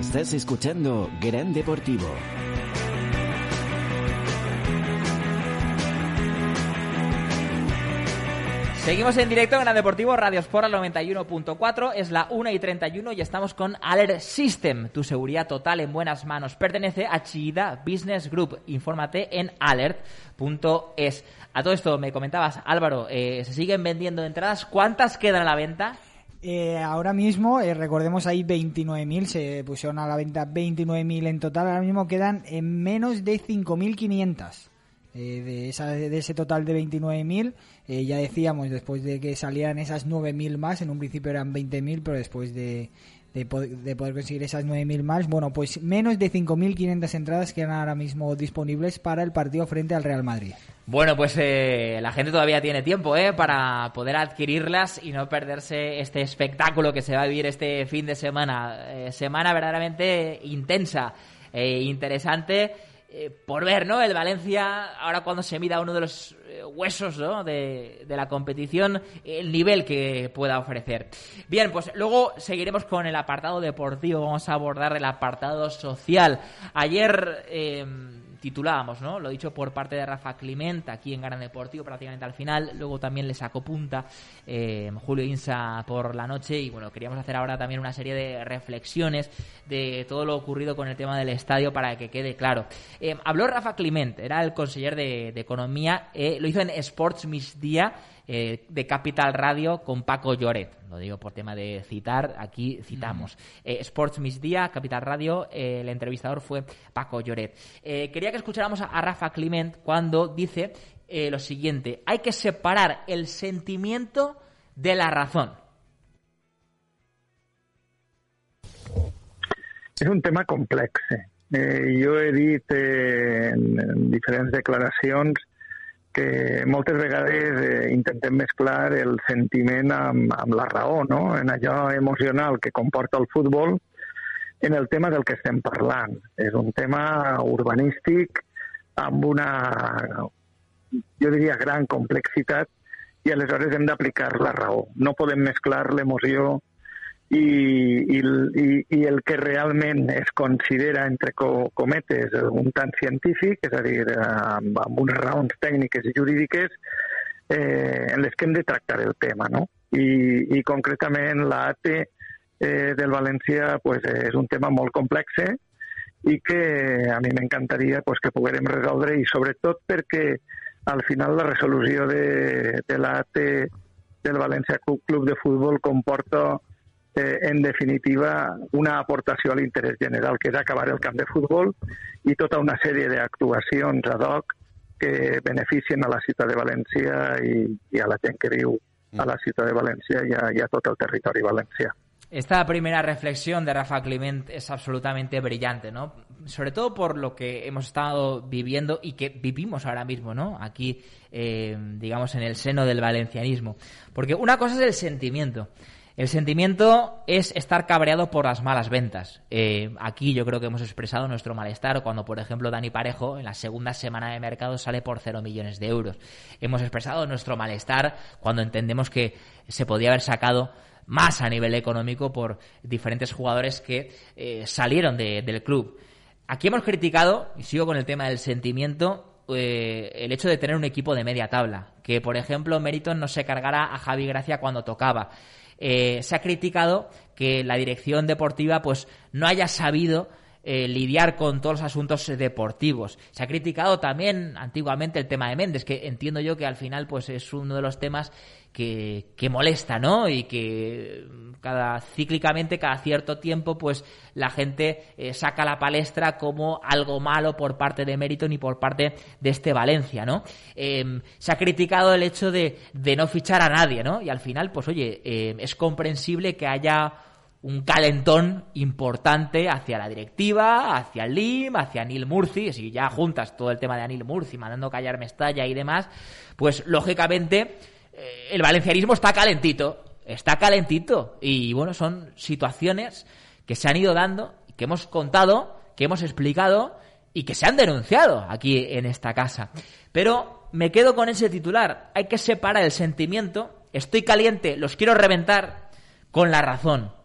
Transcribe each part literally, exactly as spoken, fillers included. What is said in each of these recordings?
Estás escuchando Gran Deportivo. Seguimos en directo en Gran Deportivo, Radio Sport al noventa y uno punto cuatro, es la una y treinta y uno y estamos con Alert System, tu seguridad total en buenas manos. Pertenece a Chillida Business Group, infórmate en alert punto es. A todo esto me comentabas, Álvaro, eh, ¿se siguen vendiendo entradas? ¿Cuántas quedan a la venta? Eh, ahora mismo, eh, recordemos ahí veintinueve mil, se pusieron a la venta veintinueve mil en total, ahora mismo quedan en menos de cinco mil quinientas. Eh, de, esa, de ese total de veintinueve mil, eh, ya decíamos, después de que salieran esas nueve mil más, en un principio eran veinte mil, pero después de, de, de poder conseguir esas nueve mil más, bueno, pues menos de cinco mil quinientas entradas quedan ahora mismo disponibles para el partido frente al Real Madrid. Bueno, pues eh, la gente todavía tiene tiempo eh, para poder adquirirlas y no perderse este espectáculo que se va a vivir este fin de semana. Eh, semana verdaderamente intensa e interesante. Eh, por ver, ¿no? El Valencia, ahora cuando se mida uno de los eh, huesos, ¿no? de, de la competición, el nivel que pueda ofrecer. Bien, pues luego seguiremos con el apartado deportivo, vamos a abordar el apartado social. Ayer eh, titulábamos, ¿no? Lo dicho por parte de Rafa Climent, aquí en Gran Deportivo, prácticamente al final, luego también le sacó punta eh, Julio Insa por la noche y bueno, queríamos hacer ahora también una serie de reflexiones de todo lo ocurrido con el tema del estadio para que quede claro. Eh, habló Rafa Climent, era el conseller de, de Economía, eh, lo hizo en Sports Migdia eh, de Capital Radio con Paco Lloret. Lo digo por tema de citar, aquí citamos. Eh, Sports Migdia, Capital Radio, eh, el entrevistador fue Paco Lloret. Eh, quería que escucháramos a, a Rafa Climent cuando dice eh, lo siguiente: hay que separar el sentimiento de la razón. És un tema complex. Eh, jo he dit eh, en, en diferents declaracions que moltes vegades eh, intentem mesclar el sentiment amb, amb la raó, no? En allò emocional que comporta el futbol, en el tema del que estem parlant. És un tema urbanístic amb una, jo diria, gran complexitat i aleshores hem d'aplicar la raó. No podem mesclar l'emoció i, i, i, i el que realment es considera, entre cometes, un tant científic, és a dir, amb, amb unes raons tècniques i jurídiques eh, en les que hem de tractar el tema, no? I, i concretament l'A T eh, del València pues, és un tema molt complex i que a mi m'encantaria pues, que poguérem resoldre i sobretot perquè al final la resolució de, de l'A T del València Club de Futbol comporta Eh, en definitiva, una aportació a l'interès general, que és acabar el camp de futbol i tota una sèrie d'actuacions ad hoc que beneficien a la ciutat de València i, i a la gent que viu a la ciutat de València y a, y a tot el territori valencià. Esta primera reflexión de Rafa Climent es absolutamente brillante, ¿no? Sobre todo por lo que hemos estado viviendo y que vivimos ahora mismo, ¿no? Aquí, eh, digamos, en el seno del valencianismo. Porque una cosa es el sentimiento. El sentimiento es estar cabreado por las malas ventas. Eh, aquí yo creo que hemos expresado nuestro malestar cuando, por ejemplo, Dani Parejo en la segunda semana de mercado sale por cero millones de euros. Hemos expresado nuestro malestar cuando entendemos que se podía haber sacado más a nivel económico por diferentes jugadores que eh, salieron de, del club. Aquí hemos criticado, y sigo con el tema del sentimiento, eh, el hecho de tener un equipo de media tabla. Que, por ejemplo, Meriton no se cargara a Javi Gracia cuando tocaba. Eh, se ha criticado que la dirección deportiva pues no haya sabido eh, lidiar con todos los asuntos deportivos. Se ha criticado también antiguamente el tema de Méndez, que entiendo yo que al final pues es uno de los temas que, que molesta, ¿no? Y que cada cíclicamente, cada cierto tiempo, pues la gente eh, saca a la palestra como algo malo por parte de Meriton y por parte de este Valencia, ¿no? Eh, se ha criticado el hecho de, de no fichar a nadie, ¿no? Y al final, pues oye, eh, es comprensible que haya un calentón importante hacia la directiva, hacia el L I M, hacia Anil Murci. Si ya juntas todo el tema de Anil Murci, mandando callar Mestalla y demás, pues lógicamente eh, el valencianismo está calentito, está calentito. Y bueno, son situaciones que se han ido dando, que hemos contado, que hemos explicado y que se han denunciado aquí en esta casa. Pero me quedo con ese titular. Hay que separar el sentimiento, estoy caliente, los quiero reventar, con la razón.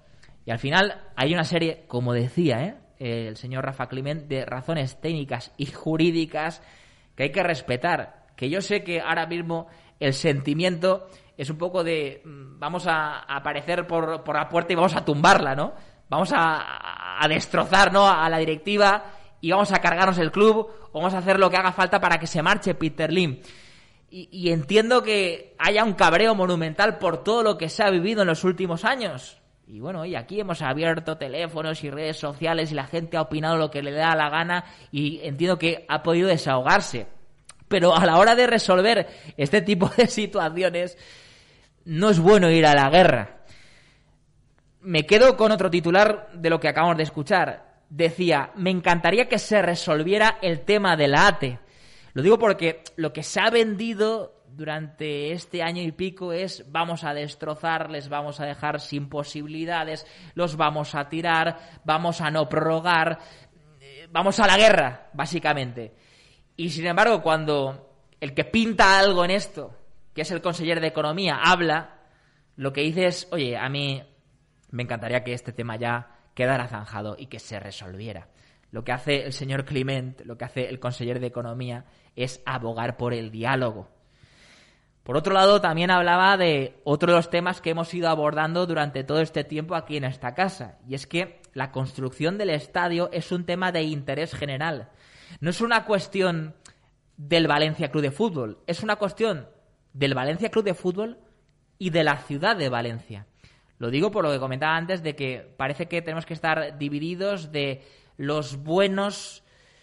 Y al final hay una serie, como decía ¿eh? el señor Rafa Climent, de razones técnicas y jurídicas que hay que respetar. Que yo sé que ahora mismo el sentimiento es un poco de vamos a, a aparecer por, por la puerta y vamos a tumbarla, ¿no? Vamos a, a destrozar, ¿no? a la directiva y vamos a cargarnos el club o vamos a hacer lo que haga falta para que se marche Peter Lim. Y, y entiendo que haya un cabreo monumental por todo lo que se ha vivido en los últimos años. Y bueno, y aquí hemos abierto teléfonos y redes sociales y la gente ha opinado lo que le da la gana y entiendo que ha podido desahogarse. Pero a la hora de resolver este tipo de situaciones no es bueno ir a la guerra. Me quedo con otro titular de lo que acabamos de escuchar. Decía, me encantaría que se resolviera el tema de la A T E. Lo digo porque lo que se ha vendido durante este año y pico es vamos a destrozar, les vamos a dejar sin posibilidades, los vamos a tirar, vamos a no prorrogar, vamos a la guerra, básicamente. Y sin embargo, cuando el que pinta algo en esto, que es el consejero de Economía, habla, lo que dice es, oye, a mí me encantaría que este tema ya quedara zanjado y que se resolviera. Lo que hace el señor Climent, lo que hace el consejero de Economía, es abogar por el diálogo. Por otro lado, también hablaba de otro de los temas que hemos ido abordando durante todo este tiempo aquí en esta casa, y es que la construcción del estadio es un tema de interés general. No es una cuestión del Valencia Club de Fútbol, es una cuestión del Valencia Club de Fútbol y de la ciudad de Valencia. Lo digo por lo que comentaba antes de que parece que tenemos que estar divididos de los buenos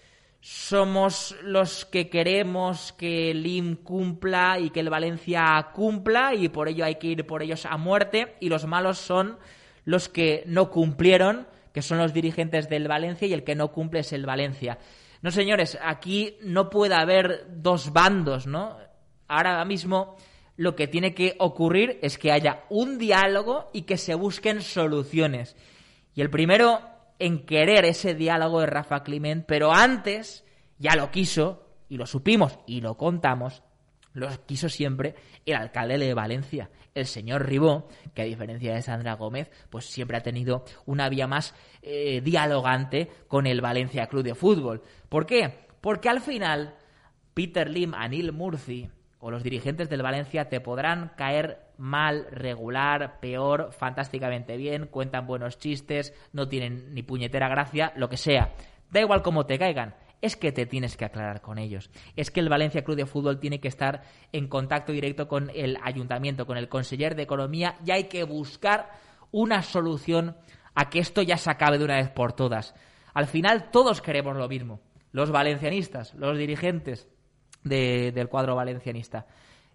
somos los que queremos que el I M cumpla y que el Valencia cumpla y por ello hay que ir por ellos a muerte, y los malos son los que no cumplieron, que son los dirigentes del Valencia, y el que no cumple es el Valencia. No, señores, aquí no puede haber dos bandos, ¿no? Ahora mismo lo que tiene que ocurrir es que haya un diálogo y que se busquen soluciones. Y el primero en querer ese diálogo es Rafa Climent, pero antes ya lo quiso, y lo supimos y lo contamos, lo quiso siempre el alcalde de Valencia, el señor Ribó, que a diferencia de Sandra Gómez, pues siempre ha tenido una vía más eh, dialogante con el Valencia Club de Fútbol. ¿Por qué? Porque al final Peter Lim, Anil Murci o los dirigentes del Valencia te podrán caer mal, regular, peor, fantásticamente bien, cuentan buenos chistes, no tienen ni puñetera gracia, lo que sea. Da igual cómo te caigan, es que te tienes que aclarar con ellos. Es que el Valencia Club de Fútbol tiene que estar en contacto directo con el ayuntamiento, con el conseller de Economía, y hay que buscar una solución a que esto ya se acabe de una vez por todas. Al final todos queremos lo mismo, los valencianistas, los dirigentes de, del cuadro valencianista.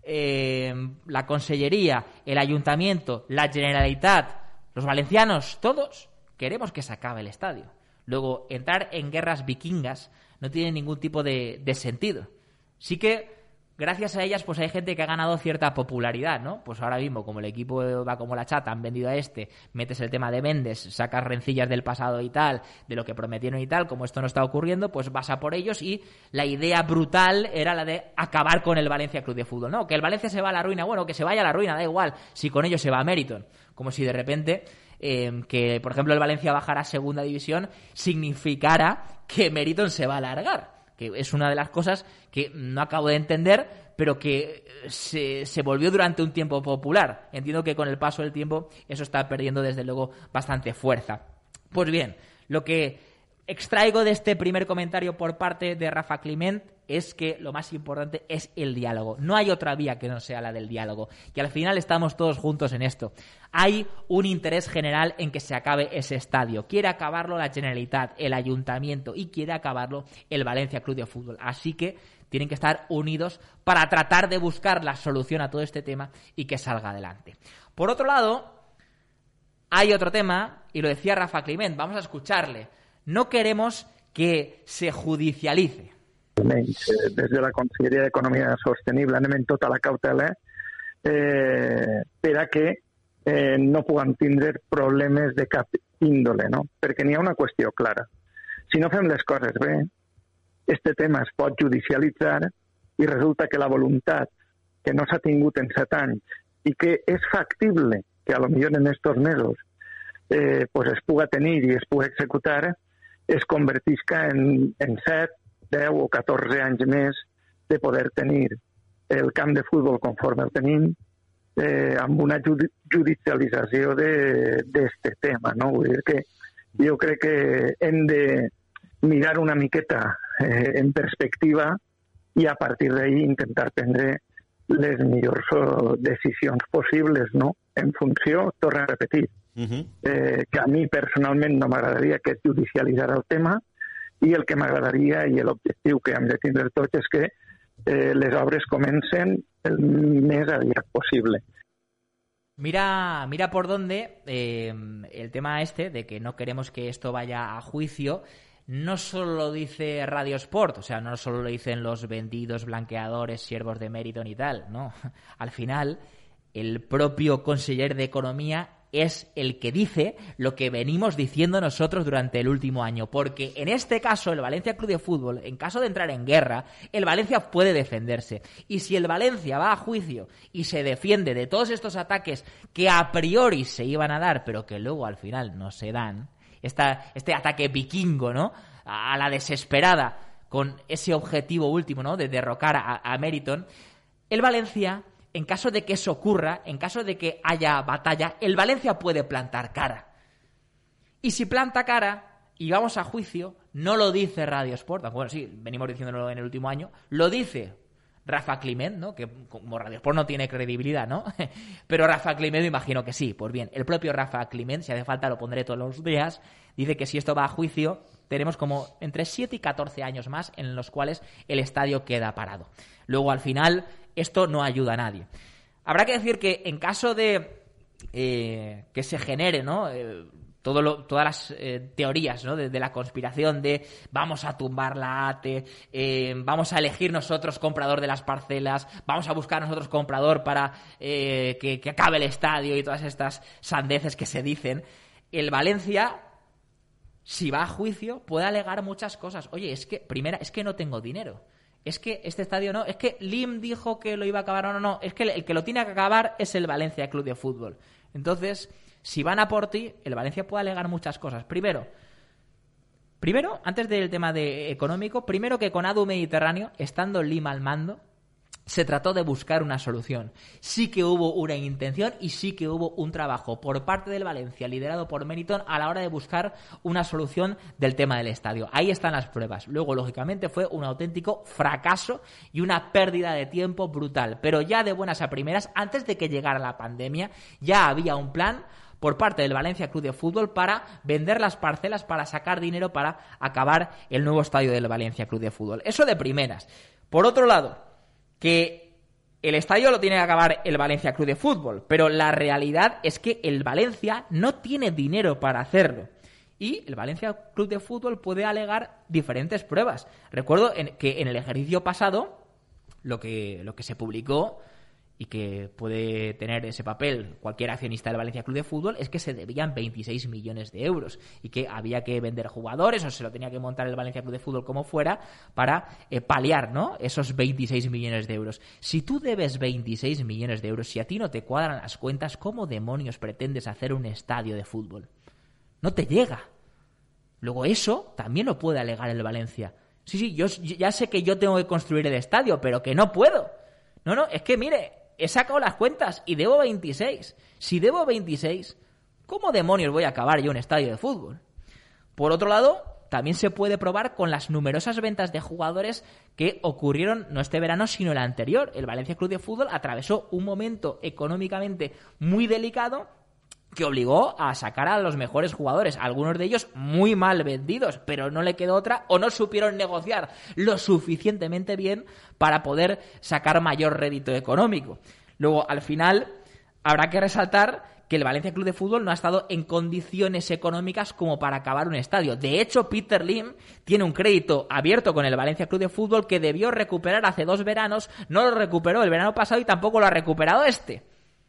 Eh, la Consellería, el Ayuntamiento, la Generalitat, los valencianos, todos queremos que se acabe el estadio. Luego, entrar en guerras vikingas no tiene ningún tipo de, de sentido. Sí que, gracias a ellas, pues hay gente que ha ganado cierta popularidad, ¿no? Pues ahora mismo, como el equipo va como la chata, han vendido a este, metes el tema de Méndez, sacas rencillas del pasado y tal, de lo que prometieron y tal, como esto no está ocurriendo, pues vas a por ellos, y la idea brutal era la de acabar con el Valencia Club de Fútbol, ¿no? Que el Valencia se va a la ruina, bueno, que se vaya a la ruina, da igual, si con ellos se va a Meriton. Como si de repente eh, que, por ejemplo, el Valencia bajara a segunda división significara que Meriton se va a alargar, que es una de las cosas que no acabo de entender, pero que se, se volvió durante un tiempo popular. Entiendo que con el paso del tiempo eso está perdiendo, desde luego, bastante fuerza. Pues bien, lo que extraigo de este primer comentario por parte de Rafa Climent es que lo más importante es el diálogo. No hay otra vía que no sea la del diálogo. Y al final estamos todos juntos en esto. Hay un interés general en que se acabe ese estadio. Quiere acabarlo la Generalitat, el Ayuntamiento, y quiere acabarlo el Valencia Club de Fútbol. Así que tienen que estar unidos para tratar de buscar la solución a todo este tema y que salga adelante. Por otro lado, hay otro tema, y lo decía Rafa Climent, vamos a escucharle. No queremos que se judicialice. Des de la Conselleria d'Economia Sostenible anem en tota la cautela eh, per a que eh, no puguem tindre problemes de cap índole, no? Perquè n'hi ha una qüestió clara. Si no fem les coses bé, este tema es pot judicialitzar i resulta que la voluntat que no s'ha tingut en set anys i que és factible que a lo millor en estos mesos eh, pues es puga tenir i es puga executar, es convertisca en, en set, deu o catorze anys més de poder tenir el camp de futbol conforme el tenim, eh, amb una judicialització d'aquest tema, no? Vull dir que jo crec que hem de mirar una miqueta eh, en perspectiva i a partir d'ahí intentar prendre les millors decisions possibles, no? En funció, torno a repetir, uh-huh. eh, que a mi personalment no m'agradaria que es judicialitzara el tema i el que m'agradaria i l'objectiu que hem de tindre tots és que eh, les obres comencen el més aviat possible. Mira, mira por dónde eh, el tema este de que no queremos que esto vaya a juicio no solo lo dice Radio Sport, o sea, no solo lo dicen los vendidos, blanqueadores, siervos de Meriton y tal, no. Al final, el propio conseller de Economía es el que dice lo que venimos diciendo nosotros durante el último año, porque en este caso el Valencia Club de Fútbol, en caso de entrar en guerra, el Valencia puede defenderse, y si el Valencia va a juicio y se defiende de todos estos ataques que a priori se iban a dar, pero que luego al final no se dan, esta, este ataque vikingo, ¿no?, a la desesperada, con ese objetivo último, ¿no?, de derrocar a, a Meriton, el Valencia, en caso de que eso ocurra, en caso de que haya batalla, el Valencia puede plantar cara. Y si planta cara y vamos a juicio, no lo dice Radio Sport, bueno, sí, venimos diciéndolo en el último año, lo dice Rafa Climent, ¿no?, que como Radio Sport no tiene credibilidad, ¿no? Pero Rafa Climent imagino que sí. Pues bien, el propio Rafa Climent, si hace falta lo pondré todos los días, dice que si esto va a juicio, tenemos como entre siete y catorce años más en los cuales el estadio queda parado. Luego, al final, esto no ayuda a nadie. Habrá que decir que en caso de eh, que se genere, ¿no?, eh, todo lo, todas las eh, teorías, ¿no?, de, de la conspiración de vamos a tumbar la A T E, eh, vamos a elegir nosotros comprador de las parcelas, vamos a buscar nosotros comprador para eh, que, que acabe el estadio y todas estas sandeces que se dicen, el Valencia, si va a juicio, puede alegar muchas cosas. Oye, es que, primera, es que no tengo dinero. Es que este estadio no, es que Lim dijo que lo iba a acabar, no, no, no, es que el que lo tiene que acabar es el Valencia Club de Fútbol. Entonces, si van a por ti, el Valencia puede alegar muchas cosas. Primero, primero, antes del tema de económico, primero que con Adu Mediterráneo, estando Lim al mando, se trató de buscar una solución. Sí que hubo una intención y sí que hubo un trabajo por parte del Valencia, liderado por Meriton, a la hora de buscar una solución del tema del estadio. Ahí están las pruebas. Luego, lógicamente, fue un auténtico fracaso y una pérdida de tiempo brutal. Pero ya de buenas a primeras, antes de que llegara la pandemia, ya había un plan por parte del Valencia Club de Fútbol para vender las parcelas, para sacar dinero, para acabar el nuevo estadio del Valencia Club de Fútbol. Eso de primeras. Por otro lado, que el estadio lo tiene que acabar el Valencia Club de Fútbol, pero la realidad es que el Valencia no tiene dinero para hacerlo. Y el Valencia Club de Fútbol puede alegar diferentes pruebas. Recuerdo en, que en el ejercicio pasado, lo que, lo que se publicó, y que puede tener ese papel cualquier accionista del Valencia Club de Fútbol, es que se debían veintiséis millones de euros y que había que vender jugadores o se lo tenía que montar el Valencia Club de Fútbol como fuera para eh, paliar, ¿no?, esos veintiséis millones de euros. Si tú debes veintiséis millones de euros, si a ti no te cuadran las cuentas, ¿cómo demonios pretendes hacer un estadio de fútbol? No te llega. Luego eso también lo puede alegar el Valencia. Sí, sí, yo ya sé que yo tengo que construir el estadio, pero que no puedo. No, no, es que mire, he sacado las cuentas y debo veintiséis. Si debo veintiséis, ¿cómo demonios voy a acabar yo un estadio de fútbol? Por otro lado, también se puede probar con las numerosas ventas de jugadores que ocurrieron no este verano, sino el anterior. El Valencia Club de Fútbol atravesó un momento económicamente muy delicado que obligó a sacar a los mejores jugadores, algunos de ellos muy mal vendidos, pero no le quedó otra, o no supieron negociar lo suficientemente bien para poder sacar mayor rédito económico. Luego, al final, habrá que resaltar que el Valencia Club de Fútbol no ha estado en condiciones económicas como para acabar un estadio. De hecho, Peter Lim tiene un crédito abierto con el Valencia Club de Fútbol que debió recuperar hace dos veranos, no lo recuperó el verano pasado y tampoco lo ha recuperado este.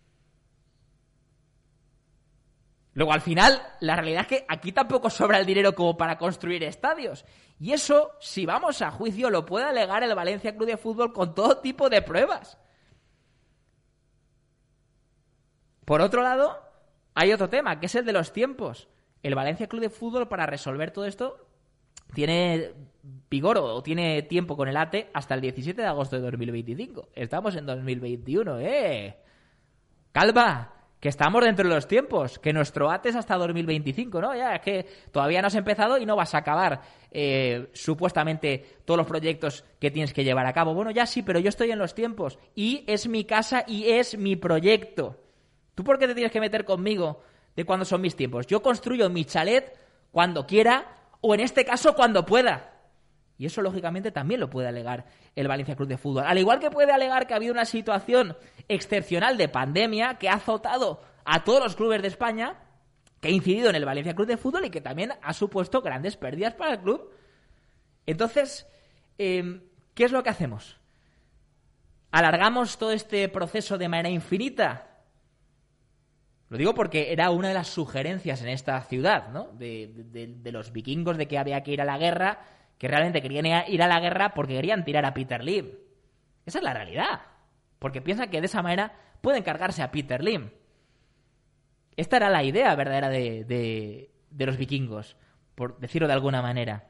Luego, al final, la realidad es que aquí tampoco sobra el dinero como para construir estadios. Y eso, si vamos a juicio, lo puede alegar el Valencia Club de Fútbol con todo tipo de pruebas. Por otro lado, hay otro tema, que es el de los tiempos. El Valencia Club de Fútbol, para resolver todo esto, tiene vigor o tiene tiempo con el A T E hasta el diecisiete de agosto de dos mil veinticinco. Estamos en dos mil veintiuno, ¿eh? Calma, que estamos dentro de los tiempos, que nuestro A T E es hasta dos mil veinticinco, ¿no? Ya es que todavía no has empezado y no vas a acabar eh, supuestamente todos los proyectos que tienes que llevar a cabo. Bueno, ya sí, pero yo estoy en los tiempos y es mi casa y es mi proyecto. ¿Tú por qué te tienes que meter conmigo de cuándo son mis tiempos? Yo construyo mi chalet cuando quiera o en este caso cuando pueda. Y eso, lógicamente, también lo puede alegar el Valencia Club de Fútbol. Al igual que puede alegar que ha habido una situación excepcional de pandemia que ha azotado a todos los clubes de España, que ha incidido en el Valencia Club de Fútbol y que también ha supuesto grandes pérdidas para el club. Entonces, eh, ¿qué es lo que hacemos? ¿Alargamos todo este proceso de manera infinita? Lo digo porque era una de las sugerencias en esta ciudad, ¿no? De, de, de los vikingos, de que había que ir a la guerra, que realmente querían ir a la guerra porque querían tirar a Peter Lim. Esa es la realidad. Porque piensan que de esa manera pueden cargarse a Peter Lim. Esta era la idea verdadera de, de, de los vikingos, por decirlo de alguna manera.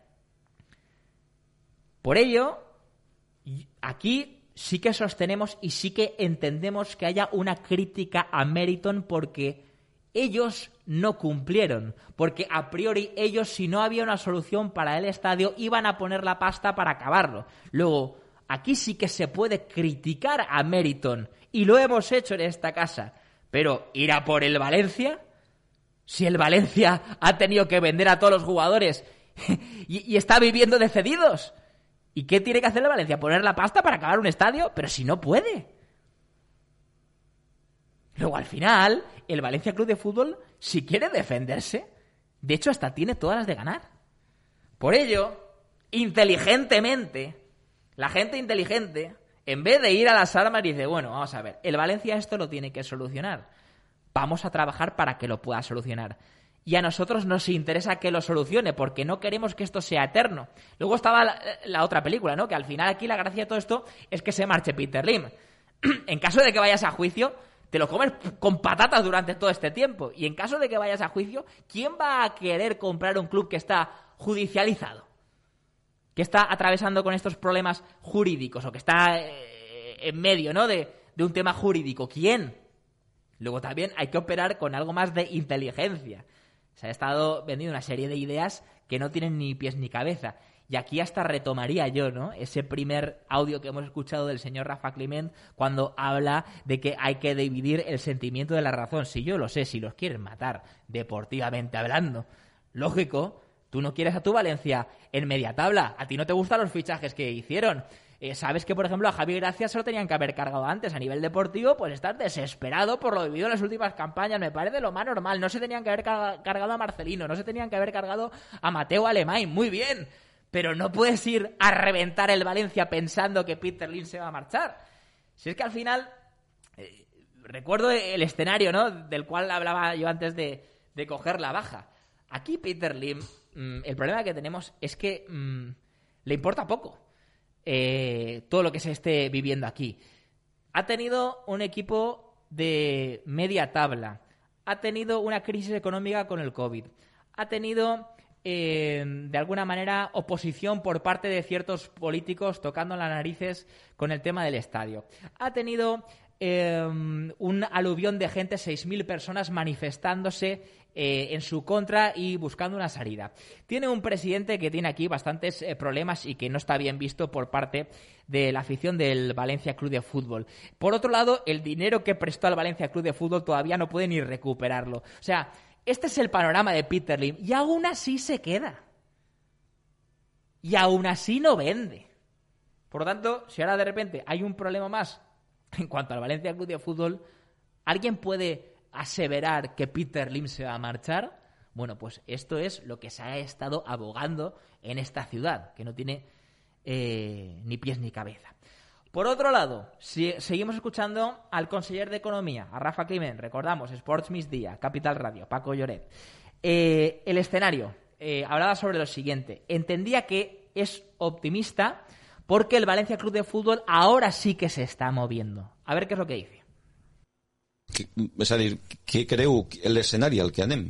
Por ello, aquí sí que sostenemos y sí que entendemos que haya una crítica a Meriton porque ellos no cumplieron, porque a priori ellos, si no había una solución para el estadio, iban a poner la pasta para acabarlo. Luego, aquí sí que se puede criticar a Meriton, y lo hemos hecho en esta casa, pero ¿ir a por el Valencia? Si el Valencia ha tenido que vender a todos los jugadores y, y está viviendo de cedidos. ¿Y qué tiene que hacer el Valencia? ¿Poner la pasta para acabar un estadio? Pero si no puede. Luego, al final, el Valencia Club de Fútbol, si quiere defenderse, de hecho, hasta tiene todas las de ganar. Por ello, inteligentemente, la gente inteligente, en vez de ir a las armas, dice, bueno, vamos a ver, el Valencia esto lo tiene que solucionar. Vamos a trabajar para que lo pueda solucionar. Y a nosotros nos interesa que lo solucione, porque no queremos que esto sea eterno. Luego estaba la, la otra película, ¿no? Que al final aquí la gracia de todo esto es que se marche Peter Lim. En caso de que vayas a juicio, te lo comes con patatas durante todo este tiempo. Y en caso de que vayas a juicio, ¿quién va a querer comprar un club que está judicializado? Que está atravesando con estos problemas jurídicos o que está eh, en medio, ¿no? De, de un tema jurídico. ¿Quién? Luego también hay que operar con algo más de inteligencia. Se ha estado vendiendo una serie de ideas que no tienen ni pies ni cabeza. Y aquí hasta retomaría yo, ¿no? Ese primer audio que hemos escuchado del señor Rafa Climent cuando habla de que hay que dividir el sentimiento de la razón. Si yo lo sé, si los quieren matar deportivamente hablando, lógico, tú no quieres a tu Valencia en media tabla. A ti no te gustan los fichajes que hicieron. Eh, sabes que, por ejemplo, a Javi Gracia se lo tenían que haber cargado antes. A nivel deportivo, pues estás desesperado por lo vivido en las últimas campañas. Me parece lo más normal. No se tenían que haber car- cargado a Marcelino, no se tenían que haber cargado a Mateo Alemany. Muy bien, pero no puedes ir a reventar el Valencia pensando que Peter Lim se va a marchar. Si es que al final, eh, recuerdo el escenario, ¿no? Del cual hablaba yo antes de, de coger la baja. Aquí Peter Lim, mmm, el problema que tenemos es que mmm, le importa poco. Eh, todo lo que se esté viviendo aquí. Ha tenido un equipo de media tabla, ha tenido una crisis económica con el COVID, ha tenido eh, de alguna manera oposición por parte de ciertos políticos tocando las narices con el tema del estadio, ha tenido eh, un aluvión de gente, seis mil personas manifestándose Eh, en su contra y buscando una salida. Tiene un presidente que tiene aquí bastantes eh, problemas y que no está bien visto por parte de la afición del Valencia Club de Fútbol. Por otro lado, el dinero que prestó al Valencia Club de Fútbol todavía no puede ni recuperarlo. O sea, este es el panorama de Peter Lim y aún así se queda. Y aún así no vende. Por lo tanto, si ahora de repente hay un problema más en cuanto al Valencia Club de Fútbol, ¿alguien puede aseverar que Peter Lim se va a marchar? Bueno, pues esto es lo que se ha estado abogando en esta ciudad, que no tiene eh, ni pies ni cabeza. Por otro lado, si seguimos escuchando al conseller de Economía, a Rafa Climent, recordamos, Sports Migdia, Capital Radio, Paco Lloret. Eh, el escenario, eh, hablaba sobre lo siguiente. Entendía que es optimista porque el Valencia Club de Fútbol ahora sí que se está moviendo. A ver qué es lo que dice. que, és a dir, què creu l'escenari al que anem?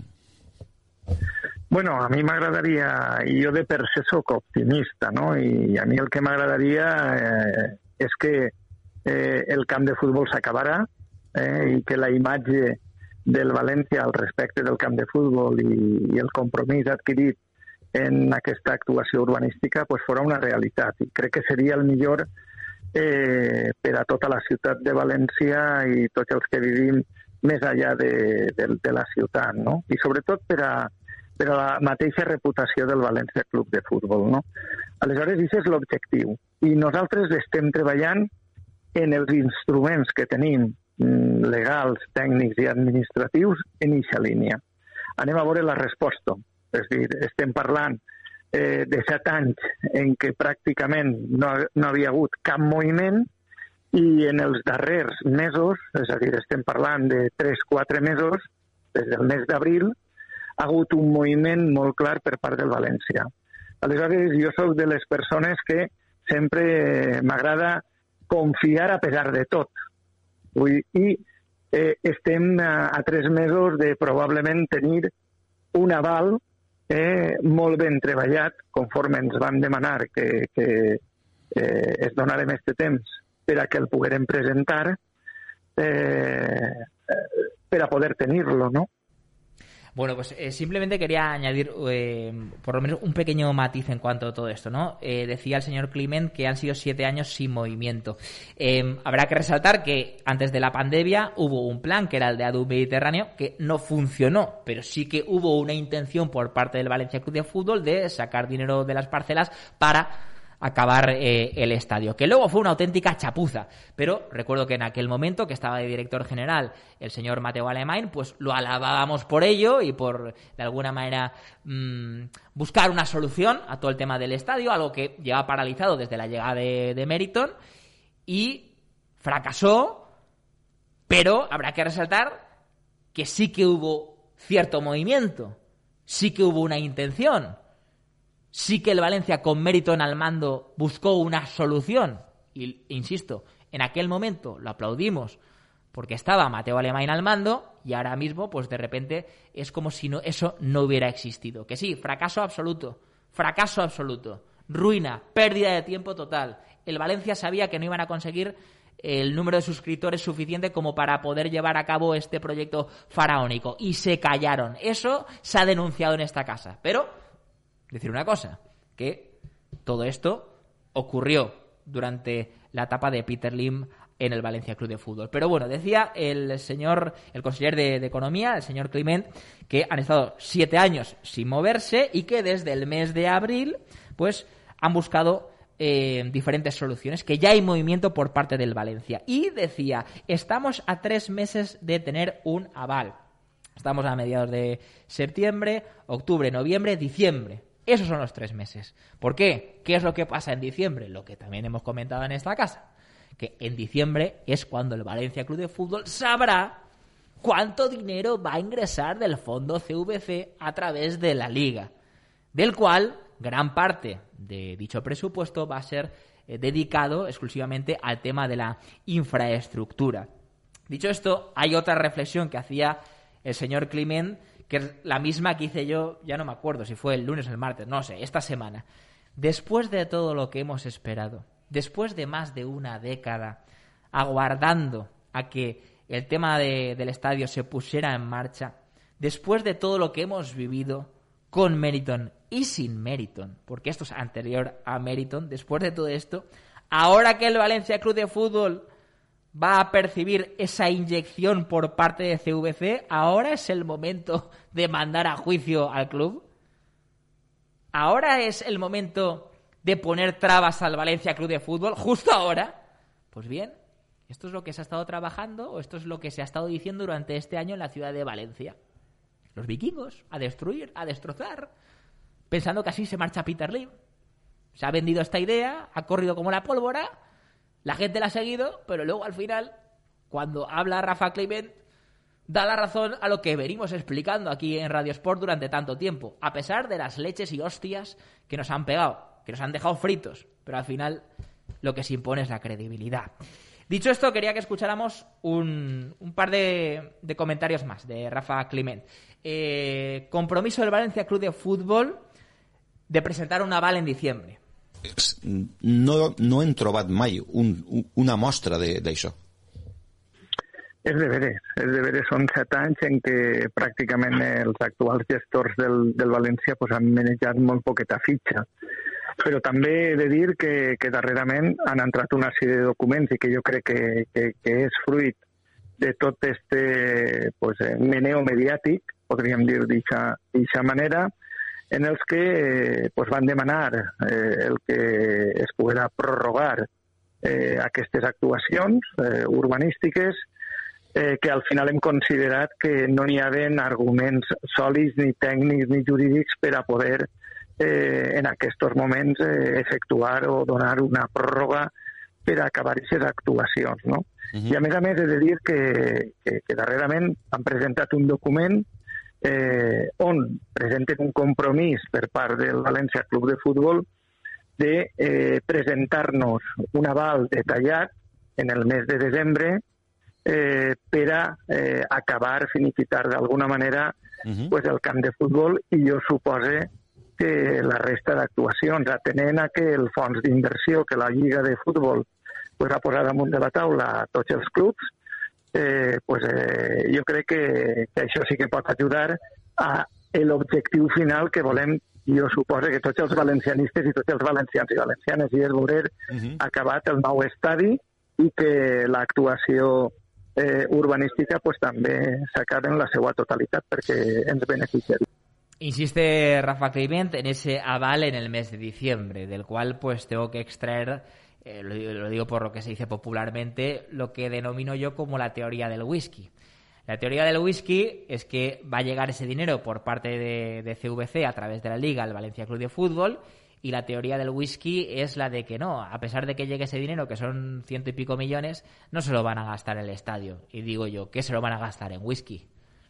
Bueno, a mi m'agradaria, i jo de per ser soc optimista, no? I a mi el que m'agradaria eh, és que eh, el camp de futbol s'acabarà eh, i que la imatge del València al respecte del camp de futbol i, i el compromís adquirit en aquesta actuació urbanística pues, fora una realitat. I crec que seria el millor eh, per a tota la ciutat de València i tots els que vivim més enllà de, de, de la ciutat, no? I sobretot per a, per a la mateixa reputació del València Club de Futbol, no? Aleshores, això és l'objectiu. I nosaltres estem treballant en els instruments que tenim legals, tècnics i administratius en aquesta línia. Anem a veure la resposta. És a dir, estem parlant eh, de set anys en què pràcticament no, no havia hagut cap moviment i en els darrers mesos, és a dir, estem parlant de tres o quatre mesos, des del mes d'abril, ha hagut un moviment molt clar per part del València. Aleshores, jo soc de les persones que sempre m'agrada confiar a pesar de tot. Vull dir, eh, estem a, a tres mesos de probablement tenir un aval eh, molt ben treballat, conforme ens van demanar que, que eh, es donarem este temps per a que el poguérem presentar eh, per a poder tenir-lo, no? Bueno, pues eh, simplemente quería añadir eh, por lo menos un pequeño matiz en cuanto a todo esto, ¿no? Eh, decía el señor Climent que han sido siete años sin movimiento. Eh, habrá que resaltar que antes de la pandemia hubo un plan, que era el de Adu Mediterráneo, que no funcionó, pero sí que hubo una intención por parte del Valencia Club de Fútbol de sacar dinero de las parcelas para acabar eh, el estadio, que luego fue una auténtica chapuza, pero recuerdo que en aquel momento que estaba de director general el señor Mateu Alemany, pues lo alabábamos por ello y por de alguna manera mmm, buscar una solución a todo el tema del estadio, algo que lleva paralizado desde la llegada de, de Meriton y fracasó, pero habrá que resaltar que sí que hubo cierto movimiento, sí que hubo una intención. Sí que el Valencia, con Meriton al mando, buscó una solución. Y, insisto, en aquel momento lo aplaudimos porque estaba Mateu Alemany al mando y ahora mismo, pues de repente, es como si no, eso no hubiera existido. Que sí, fracaso absoluto, fracaso absoluto, ruina, pérdida de tiempo total. El Valencia sabía que no iban a conseguir el número de suscriptores suficiente como para poder llevar a cabo este proyecto faraónico. Y se callaron. Eso se ha denunciado en esta casa. Pero decir una cosa, que todo esto ocurrió durante la etapa de Peter Lim en el Valencia Club de Fútbol. Pero bueno, decía el señor, el consejero de, de Economía, el señor Climent, que han estado siete años sin moverse y que desde el mes de abril pues han buscado eh, diferentes soluciones, que ya hay movimiento por parte del Valencia. Y decía, estamos a tres meses de tener un aval. Estamos a mediados de septiembre, octubre, noviembre, diciembre. Esos son los tres meses. ¿Por qué? ¿Qué es lo que pasa en diciembre? Lo que también hemos comentado en esta casa. Que en diciembre es cuando el Valencia Club de Fútbol sabrá cuánto dinero va a ingresar del fondo C V C a través de la Liga. Del cual gran parte de dicho presupuesto va a ser eh, dedicado exclusivamente al tema de la infraestructura. Dicho esto, hay otra reflexión que hacía el señor Climent, que es la misma que hice yo, ya no me acuerdo si fue el lunes o el martes, no sé, esta semana. Después de todo lo que hemos esperado, después de más de una década aguardando a que el tema de, del estadio se pusiera en marcha, después de todo lo que hemos vivido con Meriton y sin Meriton, porque esto es anterior a Meriton, después de todo esto, ahora que el Valencia Club de Fútbol va a percibir esa inyección por parte de C V C, ¿ahora es el momento de mandar a juicio al club? ¿Ahora es el momento de poner trabas al Valencia Club de Fútbol? ¿Justo ahora? Pues bien, esto es lo que se ha estado trabajando, o esto es lo que se ha estado diciendo durante este año en la ciudad de Valencia. Los vikingos, a destruir, a destrozar, pensando que así se marcha Peter Lim. Se ha vendido esta idea, ha corrido como la pólvora. La gente la ha seguido, pero luego al final, cuando habla Rafa Climent, da la razón a lo que venimos explicando aquí en Radio Sport durante tanto tiempo, a pesar de las leches y hostias que nos han pegado, que nos han dejado fritos, pero al final lo que se impone es la credibilidad. Dicho esto, quería que escucháramos un, un par de, de comentarios más de Rafa Climent. Eh, compromiso del Valencia Club de Fútbol de presentar un aval en diciembre. No, no hem trobat mai un, una mostra d'això. És de veres, és de veres. Són set anys en què pràcticament els actuals gestors del, del València pues, han manejat molt poqueta fitxa. Però també he de dir que, que darrerament han entrat una sèrie de documents i que jo crec que, que, que és fruit de tot este pues, meneo mediàtic, podríem dir d'aquesta manera, en els que pues, van demanar eh, el que es poguera prorrogar eh, aquestes actuacions eh, urbanístiques eh, que al final hem considerat que no n'hi havia arguments sòlids, ni tècnics, ni jurídics per a poder eh, en aquests moments eh, efectuar o donar una pròrroga per a acabar aquestes actuacions. No? Uh-huh. I a més a més he de dir que, que, que darrerament han presentat un document Eh, on presenten un compromís per part del València Club de Futbol de eh, presentar-nos un aval detallat en el mes de desembre eh, per a eh, acabar, finiquitar d'alguna manera uh-huh. pues, el camp de futbol i jo supose que la resta d'actuacions, atenent a que el fons d'inversió que la Lliga de Futbol pues, ha posat damunt de la taula a tots els clubs, Eh, pues, eh, jo crec que, que això sí que pot ajudar a l'objectiu final que volem, jo suposo que tots els valencianistes i tots els valencians i valencianes i és veure uh-huh. acabat el nou estadi i que l'actuació eh, urbanística pues, també s'acabi en la seva totalitat perquè ens beneficiaria. Insiste Rafa Climent en ese aval en el mes de diciembre, del cual pues tengo que extraer Eh, lo, lo digo por lo que se dice popularmente, lo que denomino yo como la teoría del whisky. La teoría del whisky es que va a llegar ese dinero por parte de, de C V C a través de la Liga al Valencia Club de Fútbol, y la teoría del whisky es la de que no, a pesar de que llegue ese dinero, que son ciento y pico millones, no se lo van a gastar en el estadio. Y digo yo, ¿qué se lo van a gastar? En whisky.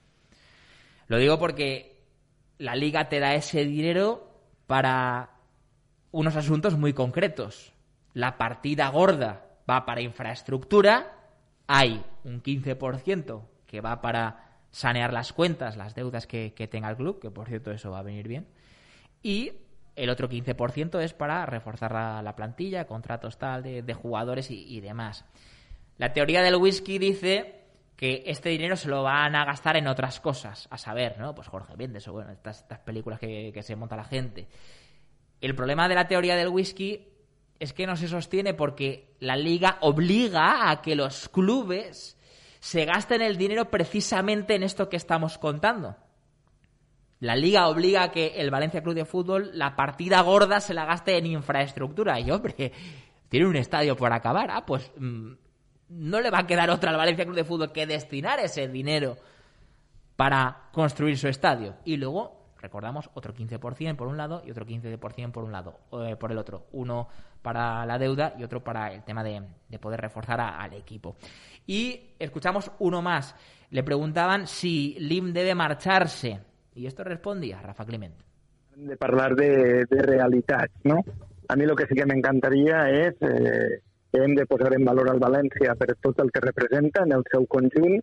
Lo digo porque la Liga te da ese dinero para unos asuntos muy concretos. La partida gorda va para infraestructura, hay un quince por ciento que va para sanear las cuentas, las deudas que, que tenga el club, que por cierto eso va a venir bien, y el otro quince por ciento es para reforzar la, la plantilla, contratos tal de, de jugadores y, y demás. La teoría del whisky dice que este dinero se lo van a gastar en otras cosas, a saber, ¿no? Pues Jorge Méndez o bueno, estas, estas películas que, que se monta la gente. El problema de la teoría del whisky es que no se sostiene porque la Liga obliga a que los clubes se gasten el dinero precisamente en esto que estamos contando. La Liga obliga a que el Valencia Club de Fútbol la partida gorda se la gaste en infraestructura. Y hombre, tiene un estadio por acabar. Ah, pues mmm, no le va a quedar otra al Valencia Club de Fútbol que destinar ese dinero para construir su estadio. Y luego recordamos, otro quince por ciento por un lado y otro quince por ciento por un lado, eh, por el otro. Uno para la deuda y otro para el tema de, de poder reforzar a, al equipo. Y escuchamos uno más. Le preguntaban si Lim debe marcharse. Y esto respondía Rafa Climent. De parlar de, de realitats, no? A mi el que sí que m'encantaria és eh, que hem de posar en valor al València per tot el que representa en el seu conjunt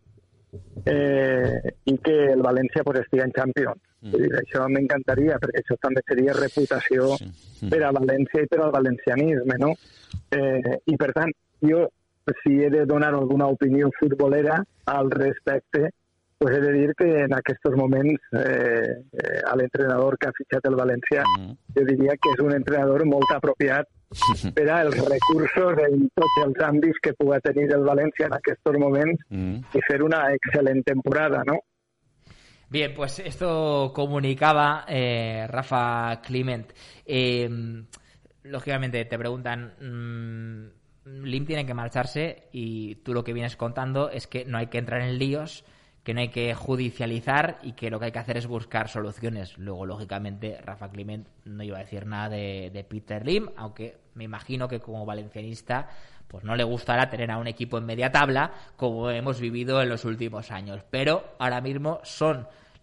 eh, i que el València pues, estigui en Champions. Mm. Dir, això m'encantaria, perquè això també seria reputació sí. mm. per a València i per al valencianisme, no? Eh, I, per tant, jo, si he de donar alguna opinió futbolera al respecte, pues he de dir que en aquests moments eh, eh, a l'entrenador que ha fitxat el València, mm. jo diria que és un entrenador molt apropiat per als recursos en tots els àmbits que pugui tenir el València en aquests moments mm. i fer una excel·lent temporada, ¿no? Bien, pues esto comunicaba eh, Rafa Climent. Eh, lógicamente te preguntan, mmm, Lim tiene que marcharse y tú lo que vienes contando es que no hay que entrar en líos, que no hay que judicializar y que lo que hay que hacer es buscar soluciones. Luego, lógicamente, Rafa Climent no iba a decir nada de, de Peter Lim, aunque me imagino que como valencianista pues no le gustará tener a un equipo en media tabla como hemos vivido en los últimos años. Pero ahora mismo son